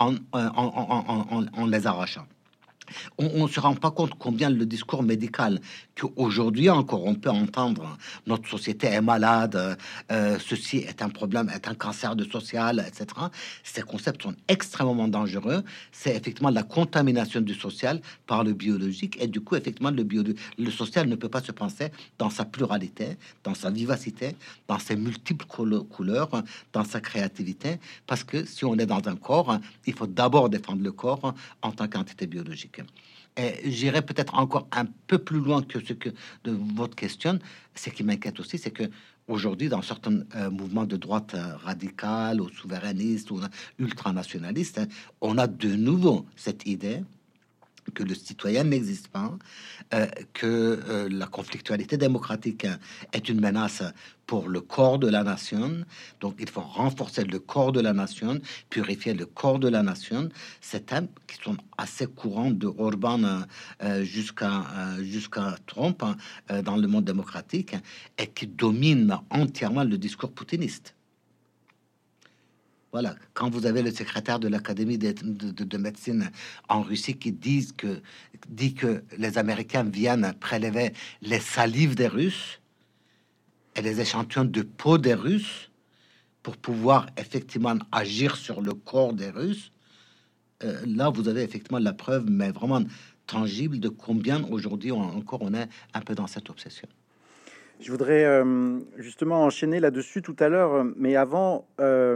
en les arrachant. On se rend pas compte combien le discours médical qu'aujourd'hui encore on peut entendre, notre société est malade, ceci est un problème, est un cancer de social, etc. Ces concepts sont extrêmement dangereux. C'est effectivement la contamination du social par le biologique, et du coup effectivement le social ne peut pas se penser dans sa pluralité, dans sa vivacité, dans ses multiples couleurs, dans sa créativité, parce que si on est dans un corps, il faut d'abord défendre le corps en tant qu'entité biologique. Et j'irai peut-être encore un peu plus loin que ce que de votre question. Ce qui m'inquiète aussi, c'est que aujourd'hui, dans certains mouvements de droite radicale ou souverainiste ou ultranationaliste, on a de nouveau cette idée que le citoyen n'existe pas, que la conflictualité démocratique est une menace pour le corps de la nation. Donc, il faut renforcer le corps de la nation, purifier le corps de la nation. Ces thèmes qui sont assez courants de Orban jusqu'à Trump dans le monde démocratique et qui dominent entièrement le discours poutiniste. Voilà, quand vous avez le secrétaire de l'Académie de médecine en Russie qui dit que les Américains viennent prélever les salives des Russes et les échantillons de peau des Russes pour pouvoir effectivement agir sur le corps des Russes, là vous avez effectivement la preuve, mais vraiment tangible, de combien aujourd'hui on est un peu dans cette obsession. Je voudrais justement enchaîner là-dessus tout à l'heure, mais avant,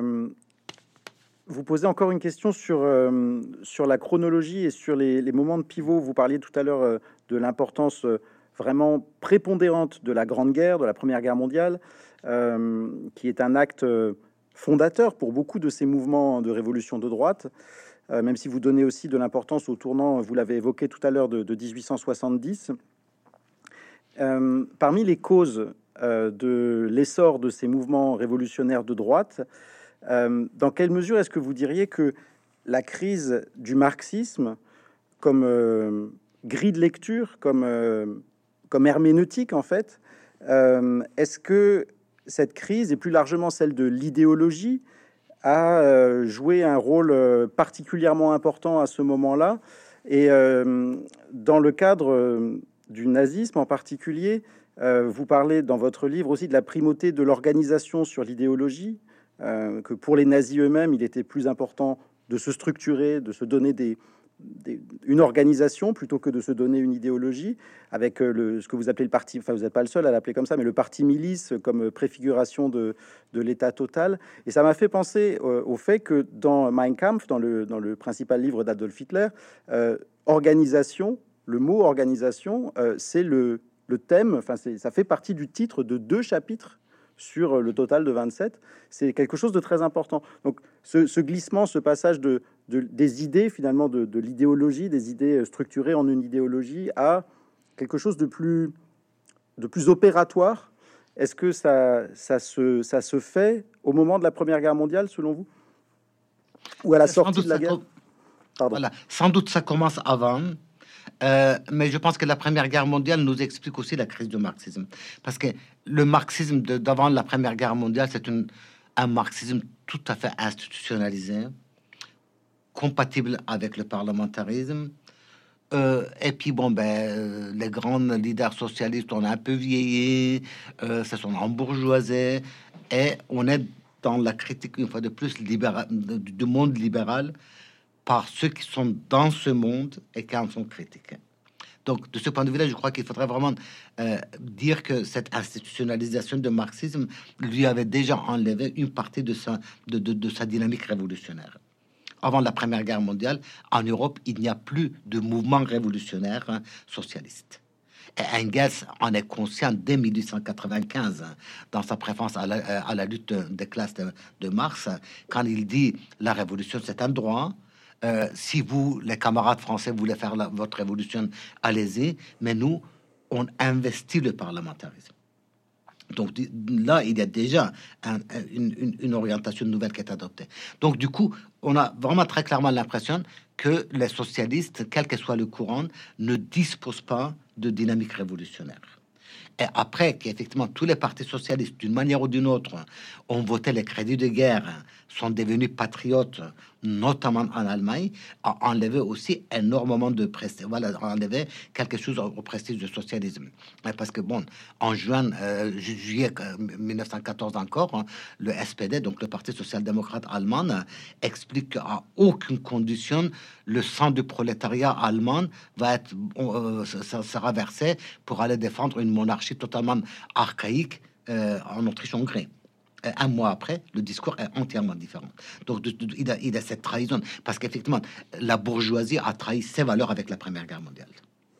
vous poser encore une question sur la chronologie et sur les moments de pivot. Vous parliez tout à l'heure de l'importance vraiment prépondérante de la Grande Guerre, de la Première Guerre mondiale, qui est un acte fondateur pour beaucoup de ces mouvements de révolution de droite, même si vous donnez aussi de l'importance au tournant, vous l'avez évoqué tout à l'heure, de 1870. Parmi les causes de l'essor de ces mouvements révolutionnaires de droite, dans quelle mesure est-ce que vous diriez que la crise du marxisme, comme grille de lecture, comme herméneutique en fait, est-ce que cette crise, et plus largement celle de l'idéologie, a joué un rôle particulièrement important à ce moment-là? Et dans le cadre du nazisme en particulier, vous parlez dans votre livre aussi de la primauté de l'organisation sur l'idéologie, que pour les nazis eux-mêmes, il était plus important de se structurer, de se donner une organisation plutôt que de se donner une idéologie, avec ce que vous appelez le parti, enfin vous n'êtes pas le seul à l'appeler comme ça, mais le parti milice comme préfiguration de l'État total. Et ça m'a fait penser au fait que dans Mein Kampf, dans le principal livre d'Adolf Hitler, organisation, le mot organisation, c'est le thème, enfin ça fait partie du titre de 2 chapitres sur le total de 27. C'est quelque chose de très important. Donc ce glissement, ce passage des idées, finalement, de l'idéologie, des idées structurées en une idéologie, à quelque chose de plus opératoire, est-ce que ça se fait au moment de la Première Guerre mondiale, selon vous? Ou à la sortie de la guerre? Pardon. Voilà, sans doute ça commence avant. Mais je pense que la Première Guerre mondiale nous explique aussi la crise du marxisme. Parce que le marxisme d'avant la Première Guerre mondiale, c'est un marxisme tout à fait institutionnalisé, compatible avec le parlementarisme. Et puis, bon, les grands leaders socialistes ont un peu vieilli, se sont embourgeoisés, et on est dans la critique, une fois de plus, du monde libéral, par ceux qui sont dans ce monde et qui en sont critiques. Donc, de ce point de vue-là, je crois qu'il faudrait vraiment dire que cette institutionnalisation de marxisme lui avait déjà enlevé une partie de sa dynamique révolutionnaire. Avant la Première Guerre mondiale, en Europe, il n'y a plus de mouvement révolutionnaire socialiste. Et Engels en est conscient dès 1895, dans sa préface à la lutte des classes de Marx, quand il dit « La révolution, c'est un droit ». Si vous, les camarades français, voulez faire votre révolution, allez-y. Mais nous, on investit le parlementarisme. Donc là, il y a déjà une orientation nouvelle qui est adoptée. Donc du coup, on a vraiment très clairement l'impression que les socialistes, quel que soit le courant, ne disposent pas de dynamique révolutionnaire. Et après qu'effectivement tous les partis socialistes, d'une manière ou d'une autre, ont voté les crédits de guerre, sont devenus patriotes, notamment en Allemagne, a enlevé aussi énormément de prestige. Voilà, a enlevé quelque chose au prestige du socialisme. Parce que bon, en juillet 1914 encore, hein, le SPD, donc le Parti social-démocrate allemand, explique qu'à aucune condition le sang du prolétariat allemand va être sera versé pour aller défendre une monarchie totalement archaïque en Autriche-Hongrie. Un mois après, le discours est entièrement différent. Donc, il a cette trahison. Parce qu'effectivement, la bourgeoisie a trahi ses valeurs avec la Première Guerre mondiale.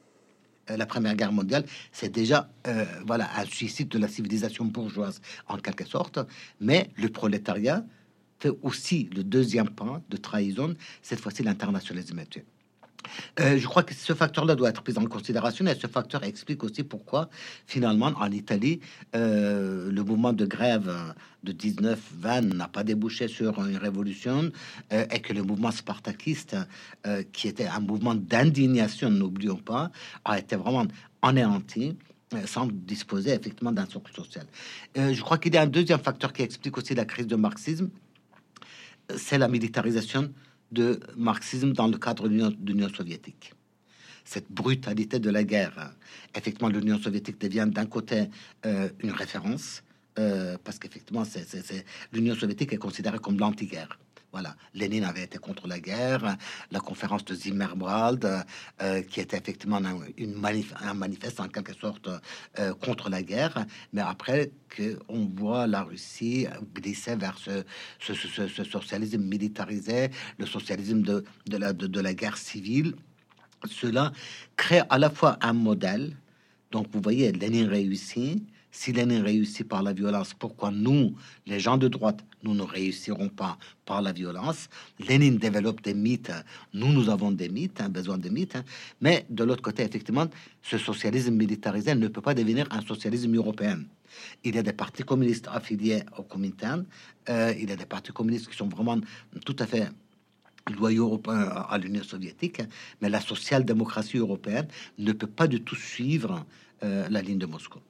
La Première Guerre mondiale, c'est déjà voilà, un suicide de la civilisation bourgeoise, en quelque sorte. Mais le prolétariat fait aussi le deuxième pas de trahison, cette fois-ci l'internationalisme. Je crois que ce facteur-là doit être pris en considération et ce facteur explique aussi pourquoi, finalement, en Italie, le mouvement de grève de 19-20 n'a pas débouché sur une révolution et que le mouvement spartakiste, qui était un mouvement d'indignation, n'oublions pas, a été vraiment anéanti sans disposer effectivement d'un socle social. Je crois qu'il y a un deuxième facteur qui explique aussi la crise de marxisme, c'est la militarisation de marxisme dans le cadre de l'Union soviétique. Cette brutalité de la guerre, effectivement, l'Union soviétique devient d'un côté une référence, parce qu'effectivement, l'Union soviétique est considérée comme l'anti-guerre. Voilà, Lénine avait été contre la guerre, la conférence de Zimmerwald, qui était effectivement un manifeste en quelque sorte contre la guerre, mais après que on voit la Russie glisser vers ce socialisme militarisé, le socialisme de la guerre civile, cela crée à la fois un modèle. Donc, vous voyez, Lénine réussit. Si Lénine réussit par la violence, pourquoi nous, les gens de droite, nous ne réussirons pas par la violence? Lénine développe des mythes. Nous avons des mythes, besoin de mythes. Mais de l'autre côté, effectivement, ce socialisme militarisé ne peut pas devenir un socialisme européen. Il y a des partis communistes affiliés au Comintern. Il y a des partis communistes qui sont vraiment tout à fait loyaux à l'Union soviétique, mais la social-démocratie européenne ne peut pas du tout suivre la ligne de Moscou.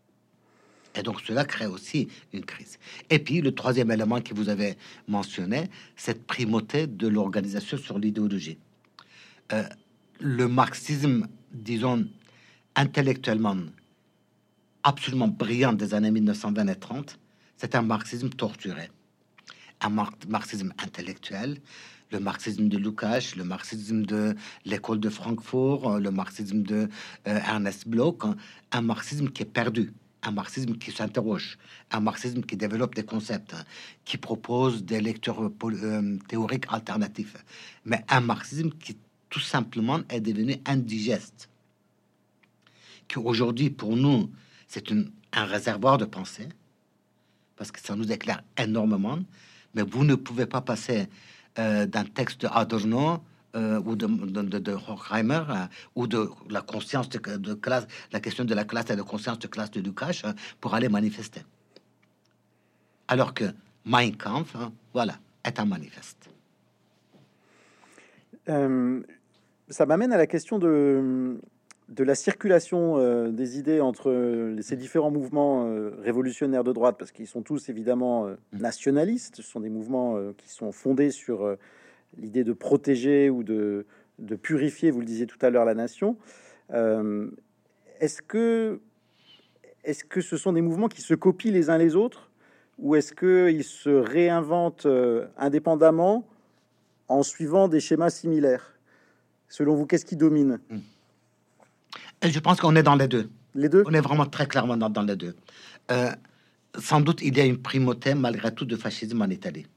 Et donc cela crée aussi une crise. Et puis le troisième élément que vous avez mentionné, cette primauté de l'organisation sur l'idéologie. Le marxisme, disons, intellectuellement absolument brillant des années 1920 et 30, c'est un marxisme torturé. Un marxisme intellectuel, le marxisme de Lukács, le marxisme de l'école de Francfort, le marxisme de Ernest Bloch, un marxisme qui est perdu, un marxisme qui s'interroge, un marxisme qui développe des concepts, qui propose des lectures théoriques alternatifs, mais un marxisme qui tout simplement est devenu indigeste, qui aujourd'hui pour nous c'est un réservoir de pensée, parce que ça nous éclaire énormément, mais vous ne pouvez pas passer d'un texte de Adorno ou de Horkheimer ou de la conscience de classe, la question de la classe et de conscience de classe de Lukács pour aller manifester. Alors que Mein Kampf, voilà, est un manifeste. Ça m'amène à la question de la circulation des idées entre ces différents mouvements révolutionnaires de droite, parce qu'ils sont tous évidemment nationalistes. Ce sont des mouvements qui sont fondés sur l'idée de protéger ou de purifier, vous le disiez tout à l'heure, la nation. Est-ce que ce sont des mouvements qui se copient les uns les autres, ou est-ce qu'ils se réinventent indépendamment en suivant des schémas similaires? Selon vous, qu'est-ce qui domine? Et je pense qu'on est dans les deux. Les deux? On est vraiment très clairement dans les deux. Sans doute, il y a une primauté, malgré tout, de fascisme en Italie.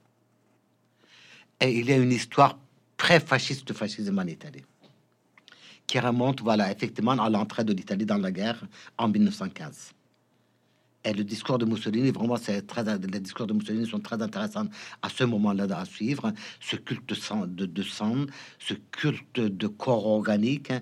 Et il y a une histoire très fasciste de fascisme en Italie, qui remonte, voilà, effectivement, à l'entrée de l'Italie dans la guerre en 1915. Et le discours de Mussolini, vraiment, les discours de Mussolini sont très intéressants à ce moment-là à suivre. Ce culte de sang, ce culte de corps organique,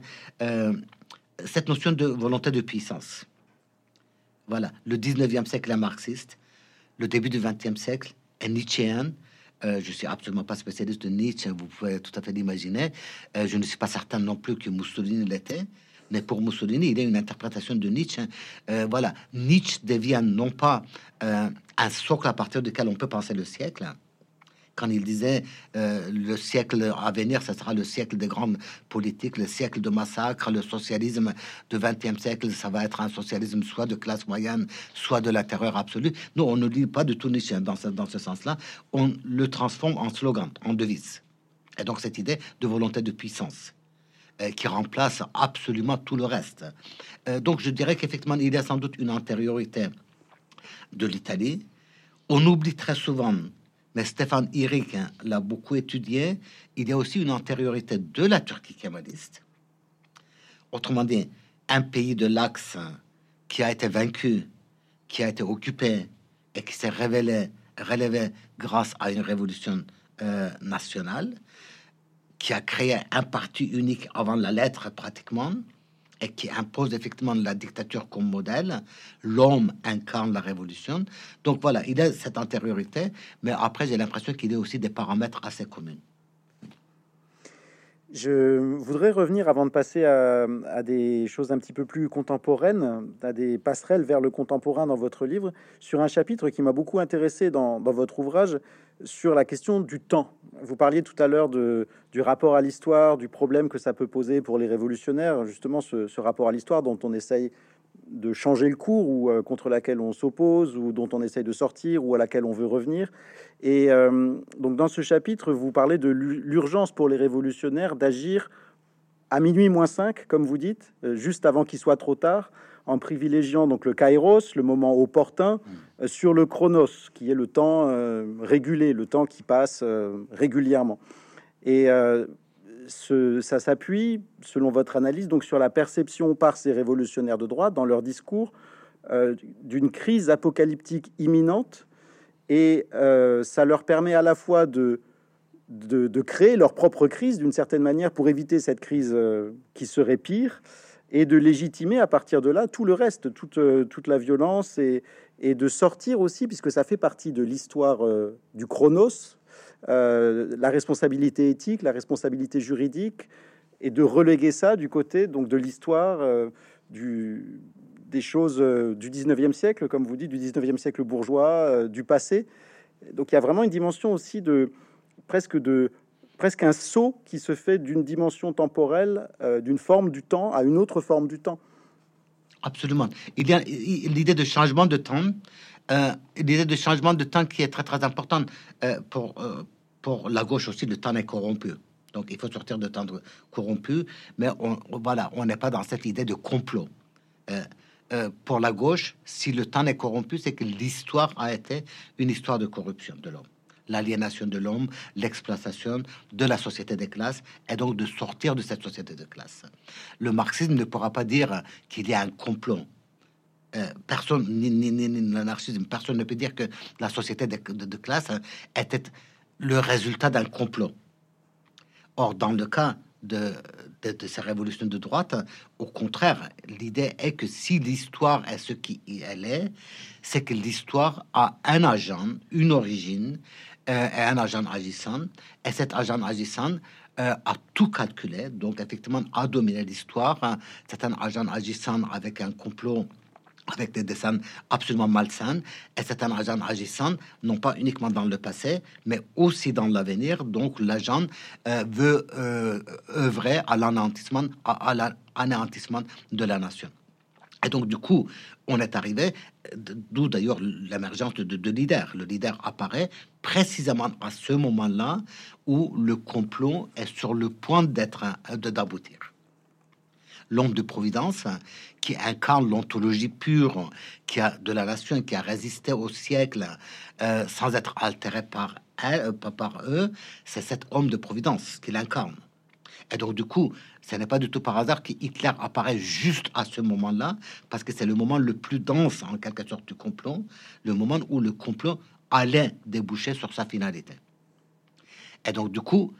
cette notion de volonté de puissance. Voilà, le 19e siècle est marxiste, le début du 20e siècle est nietzschéen. Je suis absolument pas spécialiste de Nietzsche, vous pouvez tout à fait l'imaginer. Je ne suis pas certain non plus que Mussolini l'était. Mais pour Mussolini, il y a une interprétation de Nietzsche. Voilà, Nietzsche devient non pas un socle à partir duquel on peut penser le siècle. Quand il disait le siècle à venir, ce sera le siècle des grandes politiques, le siècle de massacre, le socialisme du XXe siècle, ça va être un socialisme soit de classe moyenne, soit de la terreur absolue. Nous, on ne lit pas du tout Nietzsche dans ce sens-là. On le transforme en slogan, en devise. Et donc cette idée de volonté de puissance qui remplace absolument tout le reste. Donc je dirais qu'effectivement, il y a sans doute une antériorité de l'Italie. On oublie très souvent, mais Stéphane Ihrig l'a beaucoup étudié, il y a aussi une antériorité de la Turquie kémaliste. Autrement dit, un pays de l'Axe qui a été vaincu, qui a été occupé et qui s'est relevé grâce à une révolution nationale, qui a créé un parti unique avant la lettre pratiquement, et qui impose effectivement la dictature comme modèle. L'homme incarne la révolution. Donc voilà, il a cette antériorité, mais après j'ai l'impression qu'il a aussi des paramètres assez communs. Je voudrais revenir, avant de passer à des choses un petit peu plus contemporaines, à des passerelles vers le contemporain dans votre livre, sur un chapitre qui m'a beaucoup intéressé dans votre ouvrage, sur la question du temps. Vous parliez tout à l'heure du rapport à l'histoire, du problème que ça peut poser pour les révolutionnaires, justement ce rapport à l'histoire dont on essaye de changer le cours, ou contre laquelle on s'oppose, ou dont on essaye de sortir, ou à laquelle on veut revenir. Et donc dans ce chapitre, vous parlez de l'urgence pour les révolutionnaires d'agir à minuit moins 5, comme vous dites, juste avant qu'il soit trop tard, en privilégiant donc le kairos, le moment opportun, sur le chronos, qui est le temps régulé, le temps qui passe régulièrement. Et ça s'appuie, selon votre analyse, donc sur la perception par ces révolutionnaires de droite, dans leur discours, d'une crise apocalyptique imminente, et ça leur permet à la fois de créer leur propre crise d'une certaine manière pour éviter cette crise qui serait pire, et de légitimer à partir de là tout le reste, toute la violence, et de sortir aussi, puisque ça fait partie de l'histoire du chronos, la responsabilité éthique, la responsabilité juridique, et de reléguer ça du côté donc de l'histoire des choses du 19e siècle, comme vous dites, du 19e siècle bourgeois, du passé. Donc il y a vraiment une dimension aussi presque un saut qui se fait d'une dimension temporelle, d'une forme du temps à une autre forme du temps. Absolument. Il y a l'idée de changement de temps, l'idée de changement de temps qui est très très importante pour la gauche aussi. Le temps est corrompu, donc il faut sortir de temps corrompu. Mais on n'est pas dans cette idée de complot. Pour la gauche, si le temps est corrompu, c'est que l'histoire a été une histoire de corruption de l'homme, l'aliénation de l'homme, l'exploitation de la société des classes, et donc de sortir de cette société de classe. Le marxisme ne pourra pas dire qu'il y a un complot. Personne, ni l'anarchisme, personne ne peut dire que la société de classe était le résultat d'un complot. Or, dans le cas de ces révolutions de droite, au contraire, l'idée est que si l'histoire est ce qu'elle est, c'est que l'histoire a un agent, une origine, et un agent agissant, et cet agent agissant a tout calculé, donc effectivement a dominé l'histoire. C'est un agent agissant avec un complot, avec des dessins absolument malsains, et c'est un agent agissant non pas uniquement dans le passé, mais aussi dans l'avenir. Donc l'agent veut œuvrer à l'anéantissement, à l'anéantissement de la nation. Et donc, du coup, on est arrivé, d'où d'ailleurs l'émergence de leaders. Le leader apparaît précisément à ce moment-là où le complot est sur le point d'aboutir. L'homme de Providence, qui incarne l'ontologie pure de la nation, qui a résisté au siècle sans être altéré par eux, c'est cet homme de Providence qui l'incarne. Et donc, du coup, ce n'est pas du tout par hasard que Hitler apparaît juste à ce moment-là, parce que c'est le moment le plus dense, en quelque sorte, du complot, le moment où le complot allait déboucher sur sa finalité. Et donc, du coup,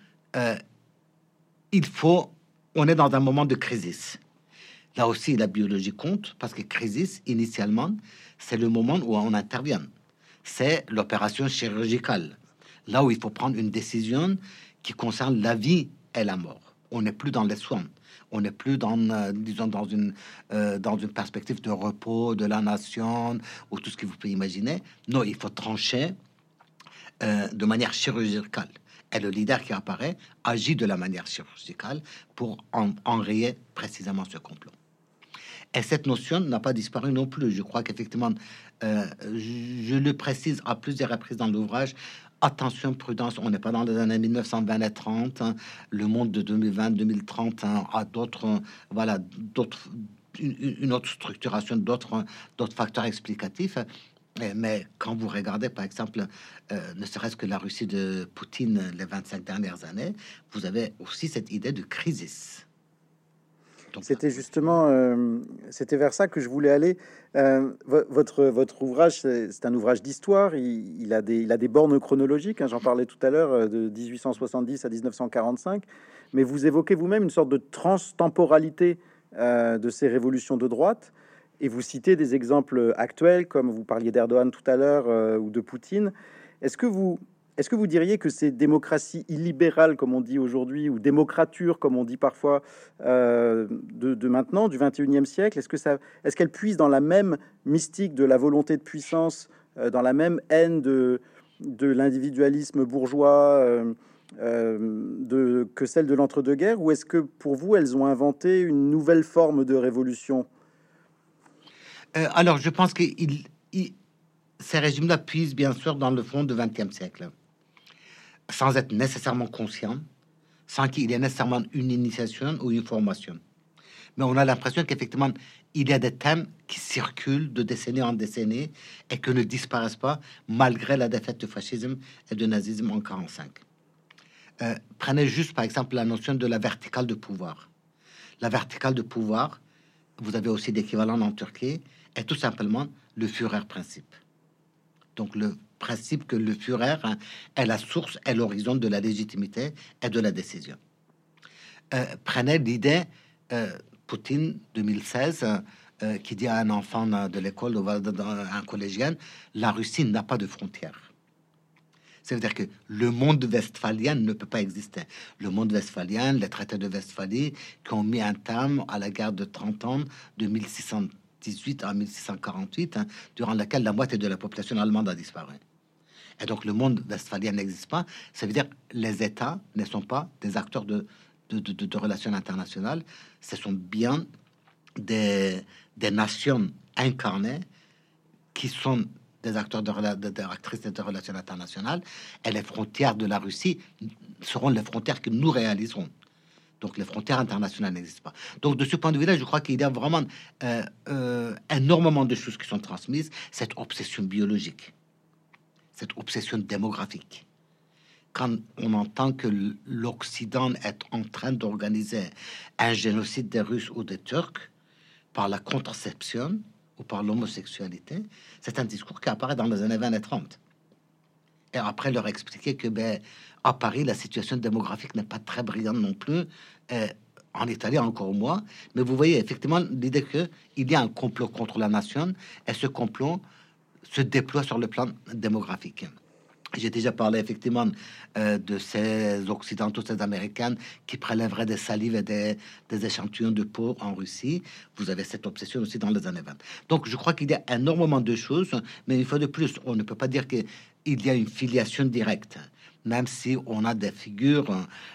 on est dans un moment de crise. Là aussi, la biologie compte, parce que crise, initialement, c'est le moment où on intervient. C'est l'opération chirurgicale, là où il faut prendre une décision qui concerne la vie et la mort. On n'est plus dans les soins. On n'est plus disons, dans une perspective de repos de la nation ou tout ce que vous pouvez imaginer. Non, il faut trancher de manière chirurgicale. Et le leader qui apparaît agit de la manière chirurgicale pour enrayer précisément ce complot. Et cette notion n'a pas disparu non plus. Je crois qu'effectivement, je le précise à plusieurs reprises dans l'ouvrage, attention, prudence, on n'est pas dans les années 1920 et 30, hein. Le monde de 2020-2030 a une autre structuration, d'autres facteurs explicatifs. Mais quand vous regardez, par exemple, ne serait-ce que la Russie de Poutine les 25 dernières années, vous avez aussi cette idée de crise. Donc, C'était justement, c'était vers ça que je voulais aller. Votre ouvrage, c'est un ouvrage d'histoire. Il a des bornes chronologiques, hein, j'en parlais tout à l'heure, de 1870 à 1945. Mais vous évoquez vous-même une sorte de transtemporalité de ces révolutions de droite. Et vous citez des exemples actuels, comme vous parliez d'Erdogan tout à l'heure ou de Poutine. Est-ce que vous, est-ce que vous diriez que ces démocraties illibérales, comme on dit aujourd'hui, ou démocratures, comme on dit parfois, de maintenant, du 21e siècle, est-ce qu'elles puisent dans la même mystique de la volonté de puissance, dans la même haine de l'individualisme bourgeois, que celle de l'entre-deux-guerres, ou est-ce que pour vous, elles ont inventé une nouvelle forme de révolution? alors, je pense que ces régimes-là puisent bien sûr dans le fond du XXe siècle, sans être nécessairement conscient, sans qu'il y ait nécessairement une initiation ou une formation. Mais on a l'impression qu'effectivement, il y a des thèmes qui circulent de décennie en décennie et que ne disparaissent pas malgré la défaite du fascisme et du nazisme en 45. Prenez juste par exemple la notion de la verticale de pouvoir. La verticale de pouvoir, vous avez aussi d'équivalent en Turquie, est tout simplement le Führer-principe. Donc le principe que le Führer est la source et l'horizon de la légitimité et de la décision. Prenez l'idée Poutine 2016 qui dit à un enfant de l'école, un collégien, la Russie n'a pas de frontières. Ça veut dire que le monde westphalien ne peut pas exister. Le monde westphalien, les traités de Westphalie qui ont mis un terme à la guerre de 30 ans de 1618 à 1648, durant laquelle la moitié de la population allemande a disparu. Et donc le monde westphalien n'existe pas. Ça veut dire que les États ne sont pas des acteurs de relations internationales. Ce sont bien des nations incarnées qui sont des acteurs actrices de relations internationales, et les frontières de la Russie seront les frontières que nous réaliserons. Donc les frontières internationales n'existent pas. Donc de ce point de vue-là, je crois qu'il y a vraiment énormément de choses qui sont transmises. Cette obsession biologique, cette obsession démographique. Quand on entend que l'Occident est en train d'organiser un génocide des Russes ou des Turcs par la contraception ou par l'homosexualité, c'est un discours qui apparaît dans les années 20 et 30. Et après leur expliquer que à Paris, la situation démographique n'est pas très brillante non plus, en Italie encore moins. Mais vous voyez effectivement l'idée que il y a un complot contre la nation, et ce complot se déploie sur le plan démographique. J'ai déjà parlé effectivement de ces Occidentaux, ces Américains qui prélèveraient des salives et des échantillons de peau en Russie. Vous avez cette obsession aussi dans les années 20. Donc je crois qu'il y a énormément de choses, mais une fois de plus, on ne peut pas dire qu'il y a une filiation directe, même si on a des figures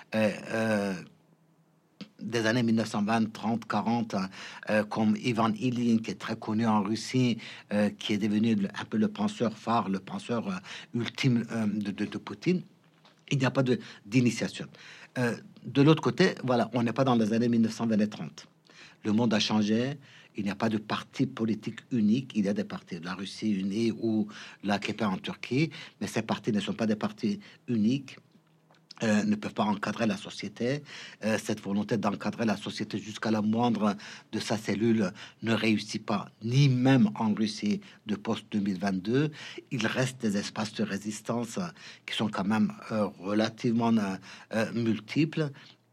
des années 1920, 30, 40, comme Ivan Ilyin, qui est très connu en Russie, qui est devenu un peu le penseur phare, le penseur ultime de Poutine. Il n'y a pas d'initiation. De l'autre côté, voilà, on n'est pas dans les années 1920 et 30. Le monde a changé. Il n'y a pas de parti politique unique. Il y a des partis, la Russie unie ou la KP en Turquie, mais ces partis ne sont pas des partis uniques. Ne peuvent pas encadrer la société. Cette volonté d'encadrer la société jusqu'à la moindre de sa cellule ne réussit pas, ni même en Russie de post-2022. Il reste des espaces de résistance qui sont quand même relativement multiples.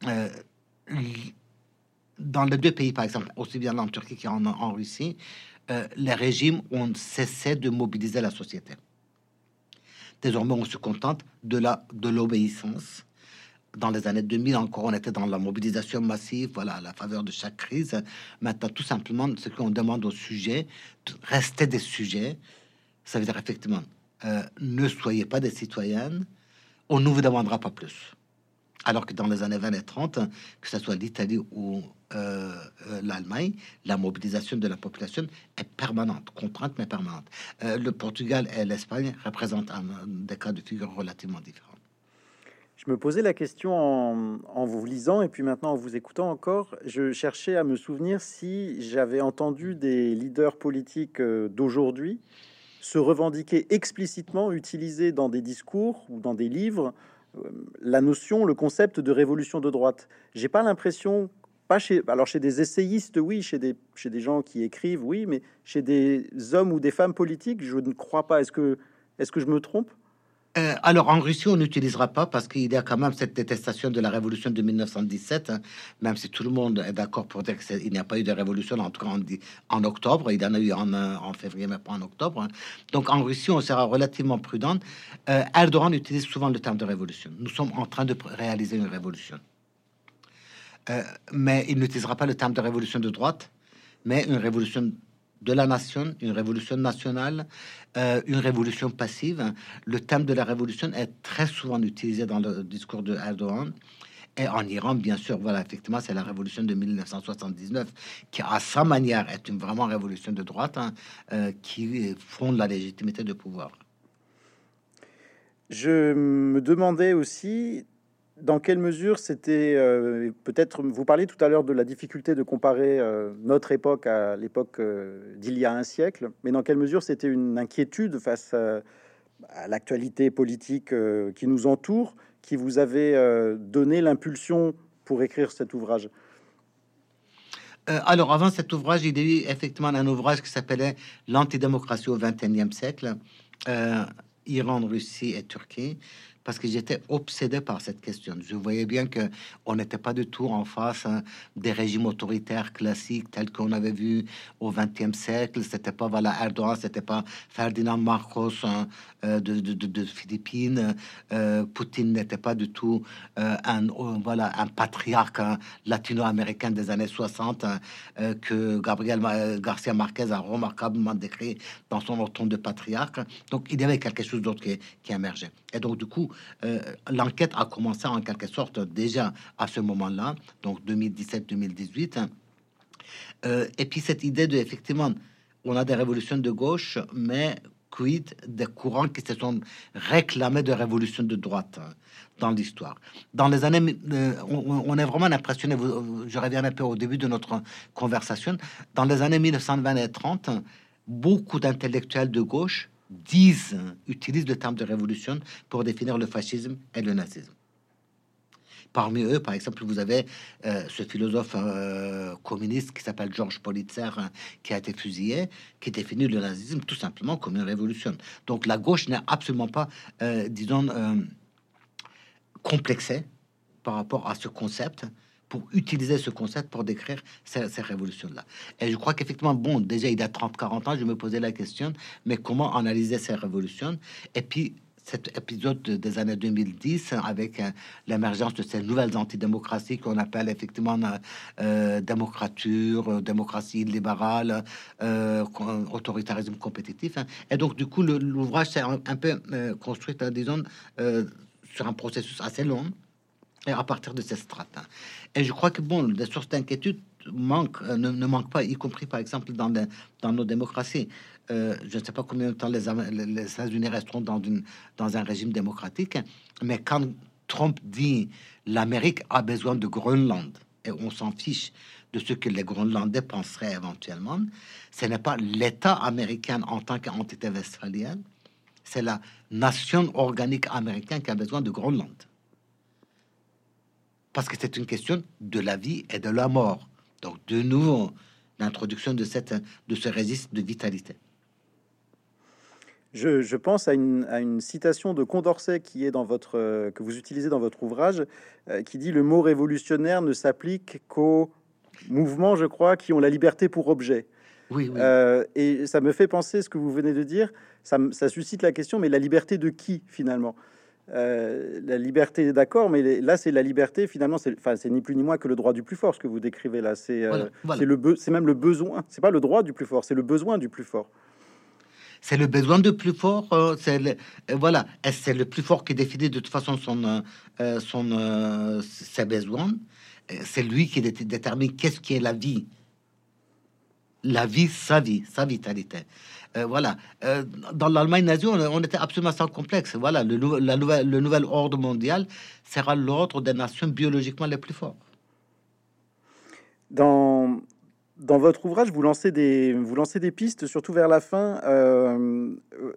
Dans les deux pays, par exemple, aussi bien en Turquie qu'en Russie, les régimes ont cessé de mobiliser la société. Désormais, on se contente de l'obéissance. Dans les années 2000, encore, on était dans la mobilisation massive, voilà, à la faveur de chaque crise. Maintenant, tout simplement, ce qu'on demande aux sujets, rester des sujets, ça veut dire effectivement, ne soyez pas des citoyennes, on ne vous demandera pas plus. Alors que dans les années 20 et 30, que ce soit l'Italie ou l'Allemagne, la mobilisation de la population est permanente, contrainte mais permanente. Le Portugal et l'Espagne représentent des cas de figure relativement différents. Je me posais la question en vous lisant et puis maintenant en vous écoutant encore, je cherchais à me souvenir si j'avais entendu des leaders politiques d'aujourd'hui se revendiquer explicitement, utiliser dans des discours ou dans des livres la notion, le concept de révolution de droite. J'ai pas l'impression pas chez, alors chez des essayistes, oui, chez des gens qui écrivent, oui, mais chez des hommes ou des femmes politiques, je ne crois pas. Est-ce que je me trompe? Alors, en Russie, on n'utilisera pas parce qu'il y a quand même cette détestation de la révolution de 1917, hein, même si tout le monde est d'accord pour dire qu'il n'y a pas eu de révolution, en tout cas en octobre, il y en a eu en février, mais pas en octobre, hein. Donc, en Russie, on sera relativement prudent. Erdogan utilise souvent le terme de révolution. Nous sommes en train de réaliser une révolution. Mais il n'utilisera pas le terme de révolution de droite, mais une révolution de la nation, une révolution nationale, une révolution passive. Le thème de la révolution est très souvent utilisé dans le discours de Erdogan. Et en Iran, bien sûr, voilà, effectivement, c'est la révolution de 1979 qui, à sa manière, est une vraiment révolution de droite, hein, qui fonde la légitimité de pouvoir. Je me demandais aussi dans quelle mesure c'était peut-être, vous parliez tout à l'heure de la difficulté de comparer notre époque à l'époque d'il y a un siècle, mais dans quelle mesure c'était une inquiétude face à l'actualité politique qui nous entoure, qui vous avait donné l'impulsion pour écrire cet ouvrage? Alors, avant cet ouvrage, il y a eu effectivement un ouvrage qui s'appelait L'antidémocratie au XXIe siècle, euh, Iran, Russie et Turquie, parce que j'étais obsédé par cette question. Je voyais bien que on n'était pas du tout en face, hein, des régimes autoritaires classiques tels qu'on avait vu au XXe siècle. C'était pas voilà Erdogan, c'était pas Ferdinand Marcos, hein, de Philippines. Poutine n'était pas du tout voilà un patriarche, hein, latino-américain des années 60, hein, que Gabriel Garcia Marquez a remarquablement décrit dans son automne de patriarche. Donc il y avait quelque chose d'autre qui émergeait. Et donc du coup, l'enquête a commencé en quelque sorte déjà à ce moment-là, donc 2017-2018. Et puis cette idée de effectivement, on a des révolutions de gauche, mais quid des courants qui se sont réclamés de révolutions de droite, dans l'histoire. Dans les années, on est vraiment impressionné. Je reviens un peu au début de notre conversation. Dans les années 1920 et 30, beaucoup d'intellectuels de gauche utilisent le terme de révolution pour définir le fascisme et le nazisme. Parmi eux, par exemple, vous avez ce philosophe communiste qui s'appelle Georges Politzer, hein, qui a été fusillé, qui définit le nazisme tout simplement comme une révolution. Donc la gauche n'est absolument pas, disons, complexée par rapport à ce concept, pour utiliser ce concept pour décrire ces révolutions-là. Et je crois qu'effectivement, bon, déjà il y a 30-40 ans, je me posais la question, mais comment analyser ces révolutions? Et puis, cet épisode des années 2010, avec l'émergence de ces nouvelles antidémocraties qu'on appelle effectivement démocrature, démocratie libérale, autoritarisme compétitif, hein. Et donc, du coup, l'ouvrage s'est un peu construit, disons, sur un processus assez long, et à partir de ces strates, hein. Et je crois que bon, des sources d'inquiétude ne manquent pas, y compris par exemple dans nos démocraties. Je ne sais pas combien de temps les États-Unis resteront dans un régime démocratique, mais quand Trump dit l'Amérique a besoin de Groenland et on s'en fiche de ce que les Groenlandais penseraient éventuellement, ce n'est pas l'État américain en tant qu'entité westphalienne, c'est la nation organique américaine qui a besoin de Groenland. Parce que c'est une question de la vie et de la mort. Donc, de nouveau, l'introduction de ce registre de vitalité. Je pense à une citation de Condorcet qui est dans que vous utilisez dans votre ouvrage, qui dit: le mot révolutionnaire ne s'applique qu'aux mouvements, je crois, qui ont la liberté pour objet. Oui, oui. Et ça me fait penser, ce que vous venez de dire, ça suscite la question, mais la liberté de qui finalement? La liberté, d'accord, mais là c'est la liberté finalement, c'est ni plus ni moins que le droit du plus fort, ce que vous décrivez là. Voilà. C'est même le besoin, c'est pas le droit du plus fort, c'est le besoin du plus fort. C'est le besoin du plus fort, voilà. Et c'est le plus fort qui définit de toute façon ses besoins. C'est lui qui détermine qu'est-ce qui est la vie, sa vitalité. Voilà. Dans l'Allemagne nazie, on était absolument sans complexe. Voilà, le nouvel ordre mondial sera l'ordre des nations biologiquement les plus forts. Dans votre ouvrage, vous lancez des pistes, surtout vers la fin,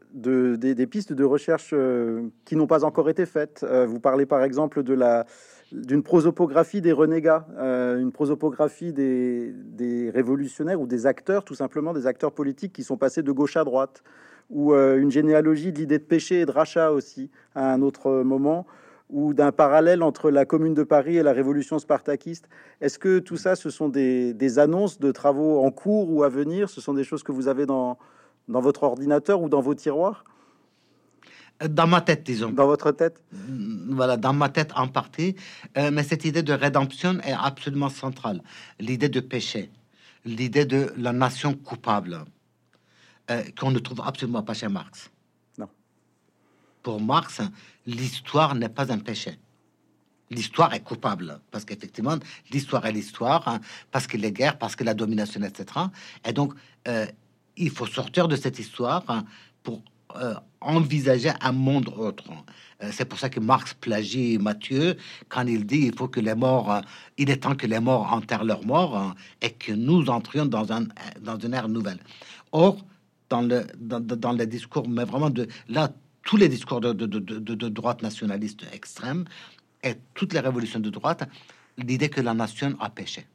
des pistes de recherche qui n'ont pas encore été faites. Vous parlez par exemple de d'une prosopographie des renégats, une prosopographie des révolutionnaires ou des acteurs, tout simplement des acteurs politiques qui sont passés de gauche à droite, ou une généalogie de l'idée de péché et de rachat aussi, à un autre moment, ou d'un parallèle entre la Commune de Paris et la Révolution spartakiste. Est-ce que tout ça, ce sont des annonces de travaux en cours ou à venir? Ce sont des choses que vous avez dans votre ordinateur ou dans vos tiroirs? Dans ma tête, disons. Dans votre tête? Voilà, dans ma tête en partie. Mais cette idée de rédemption est absolument centrale. L'idée de péché, l'idée de la nation coupable, qu'on ne trouve absolument pas chez Marx. Non. Pour Marx, l'histoire n'est pas un péché. L'histoire est coupable, parce qu'effectivement, l'histoire est l'histoire, hein, parce que les guerres, parce que la domination, etc. Et donc, il faut sortir de cette histoire, hein, pour envisager un monde autre. C'est pour ça que Marx plagie Matthieu quand il dit il faut que les morts, il est temps que les morts enterrent leurs morts, hein, et que nous entrions dans une ère nouvelle. Or, dans les discours, mais vraiment là, tous les discours de droite nationaliste extrême et toutes les révolutions de droite, l'idée que la nation a péché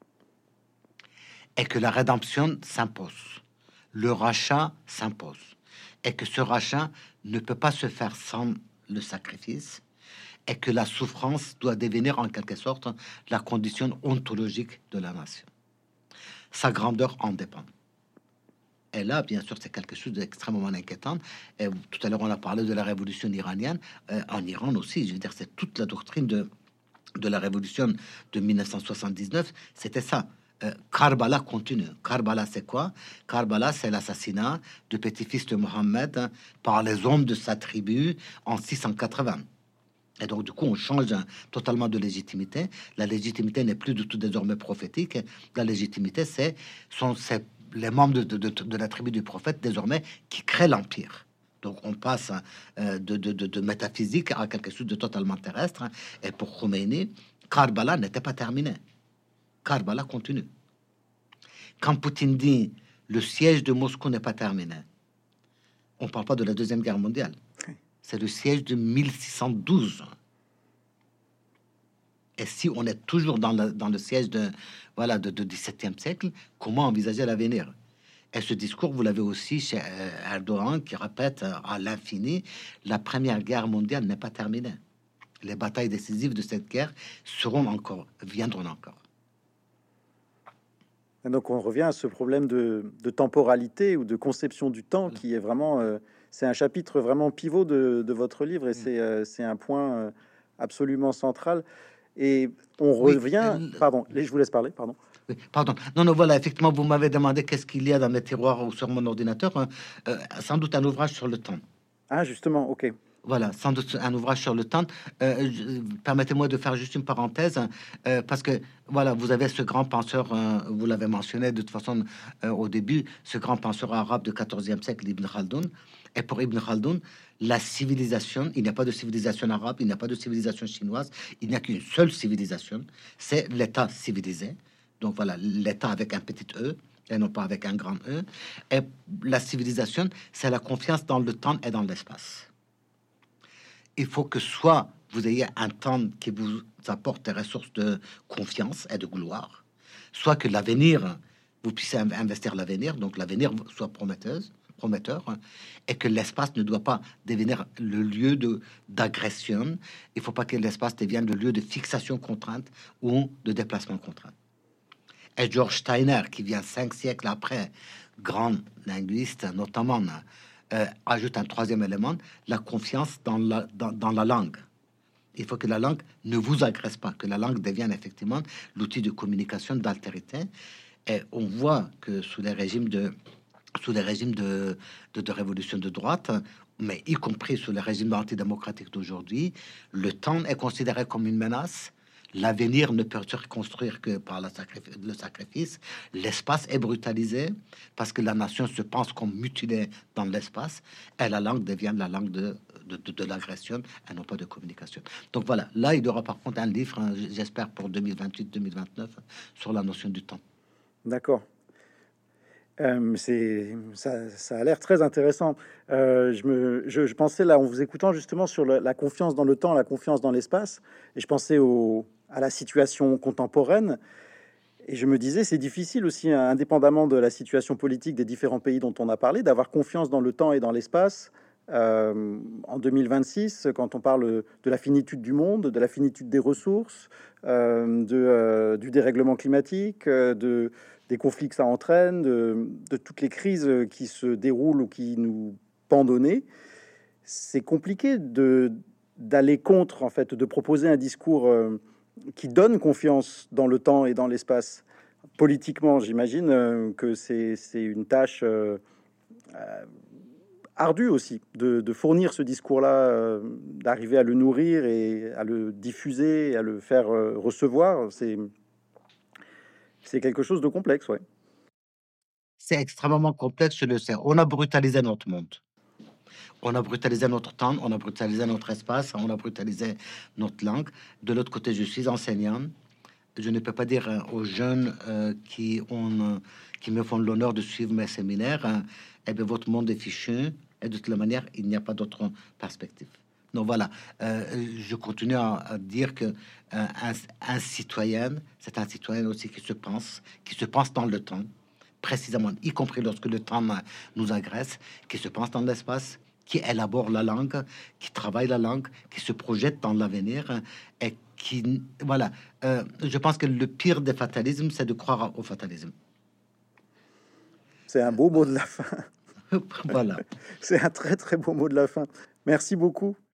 et que la rédemption s'impose, le rachat s'impose, et que ce rachat ne peut pas se faire sans le sacrifice, et que la souffrance doit devenir en quelque sorte la condition ontologique de la nation. Sa grandeur en dépend. Et là, bien sûr, c'est quelque chose d'extrêmement inquiétant. Et tout à l'heure, on a parlé de la révolution iranienne. En Iran aussi, je veux dire, c'est toute la doctrine de la révolution de 1979. C'était ça. Karbala continue. Karbala, c'est quoi? Karbala, c'est l'assassinat du petit-fils de Mohammed, hein, par les hommes de sa tribu en 680. Et donc, du coup, on change totalement de légitimité. La légitimité n'est plus du tout désormais prophétique. La légitimité, c'est les membres de la tribu du prophète désormais qui créent l'empire. Donc, on passe de métaphysique à quelque chose de totalement terrestre. Et pour Khomeini, Karbala n'était pas terminé. Karbala continue. Quand Poutine dit le siège de Moscou n'est pas terminé, on parle pas de la Deuxième Guerre mondiale. C'est le siège de 1612. Et si on est toujours dans le siège de 17e siècle, comment envisager l'avenir? Et ce discours, vous l'avez aussi chez Erdogan, qui répète à l'infini, la Première Guerre mondiale n'est pas terminée. Les batailles décisives de cette guerre viendront encore. Et donc on revient à ce problème de temporalité ou de conception du temps qui est vraiment... c'est un chapitre vraiment pivot de votre livre et c'est un point absolument central. Et on revient... Pardon, je vous laisse parler, pardon. Oui, pardon. Non, voilà, effectivement, vous m'avez demandé qu'est-ce qu'il y a dans mes tiroirs ou sur mon ordinateur. Hein. Sans doute un ouvrage sur le temps. Ah, justement, ok. Voilà, sans doute un ouvrage sur le temps. Permettez-moi de faire juste une parenthèse, parce que voilà, vous avez ce grand penseur, vous l'avez mentionné de toute façon au début, ce grand penseur arabe du 14e siècle, Ibn Khaldoun. Et pour Ibn Khaldoun, la civilisation, il n'y a pas de civilisation arabe, il n'y a pas de civilisation chinoise, il n'y a qu'une seule civilisation, c'est l'État civilisé. Donc voilà, l'État avec un petit E et non pas avec un grand E. Et la civilisation, c'est la confiance dans le temps et dans l'espace. Il faut que soit vous ayez un temps qui vous apporte des ressources de confiance et de gloire, soit que l'avenir, vous puissiez investir l'avenir, donc l'avenir soit prometteur, et que l'espace ne doit pas devenir le lieu d'agression. Il faut pas que l'espace devienne le lieu de fixation contrainte ou de déplacement contraint. Et George Steiner, qui vient 5 siècles après, grand linguiste notamment, ajoute un troisième élément, la confiance dans la langue. Il faut que la langue ne vous agresse pas, que la langue devienne effectivement l'outil de communication, d'altérité. Et on voit que sous les régimes de révolution de droite, mais y compris sous les régimes antidémocratiques d'aujourd'hui, le temps est considéré comme une menace. L'avenir ne peut se reconstruire que par le sacrifice. L'espace est brutalisé parce que la nation se pense comme mutilée dans l'espace et la langue devient la langue de l'agression et non pas de communication. Donc voilà, là il y aura par contre un livre, hein, j'espère pour 2028-2029, sur la notion du temps. D'accord. Ça a l'air très intéressant. Je pensais là, en vous écoutant justement sur la confiance dans le temps, la confiance dans l'espace, et je pensais à la situation contemporaine, et je me disais, c'est difficile aussi, hein, indépendamment de la situation politique des différents pays dont on a parlé, d'avoir confiance dans le temps et dans l'espace. En 2026, quand on parle de la finitude du monde, de la finitude des ressources, du dérèglement climatique, des conflits que ça entraîne, de toutes les crises qui se déroulent ou qui nous pendent au nez, c'est compliqué d'aller contre, en fait, de proposer un discours qui donne confiance dans le temps et dans l'espace. Politiquement, j'imagine que c'est une tâche ardue aussi de fournir ce discours-là, d'arriver à le nourrir et à le diffuser, et à le faire recevoir. C'est quelque chose de complexe, ouais. C'est extrêmement complexe, je le sais. On a brutalisé notre monde. On a brutalisé notre temps, on a brutalisé notre espace, on a brutalisé notre langue. De l'autre côté, je suis enseignant. Je ne peux pas dire aux jeunes qui me font l'honneur de suivre mes séminaires, eh bien, votre monde est fichu, et de toute la manière, il n'y a pas d'autre perspective. Donc voilà, je continue à dire que un citoyen, c'est un citoyen aussi qui se pense dans le temps, précisément, y compris lorsque le temps nous agresse, qui se pense dans l'espace, qui élabore la langue, qui travaille la langue, qui se projette dans l'avenir et qui, voilà, je pense que le pire des fatalismes, c'est de croire au fatalisme. C'est un beau mot de la fin. Voilà. C'est un très très beau mot de la fin. Merci beaucoup.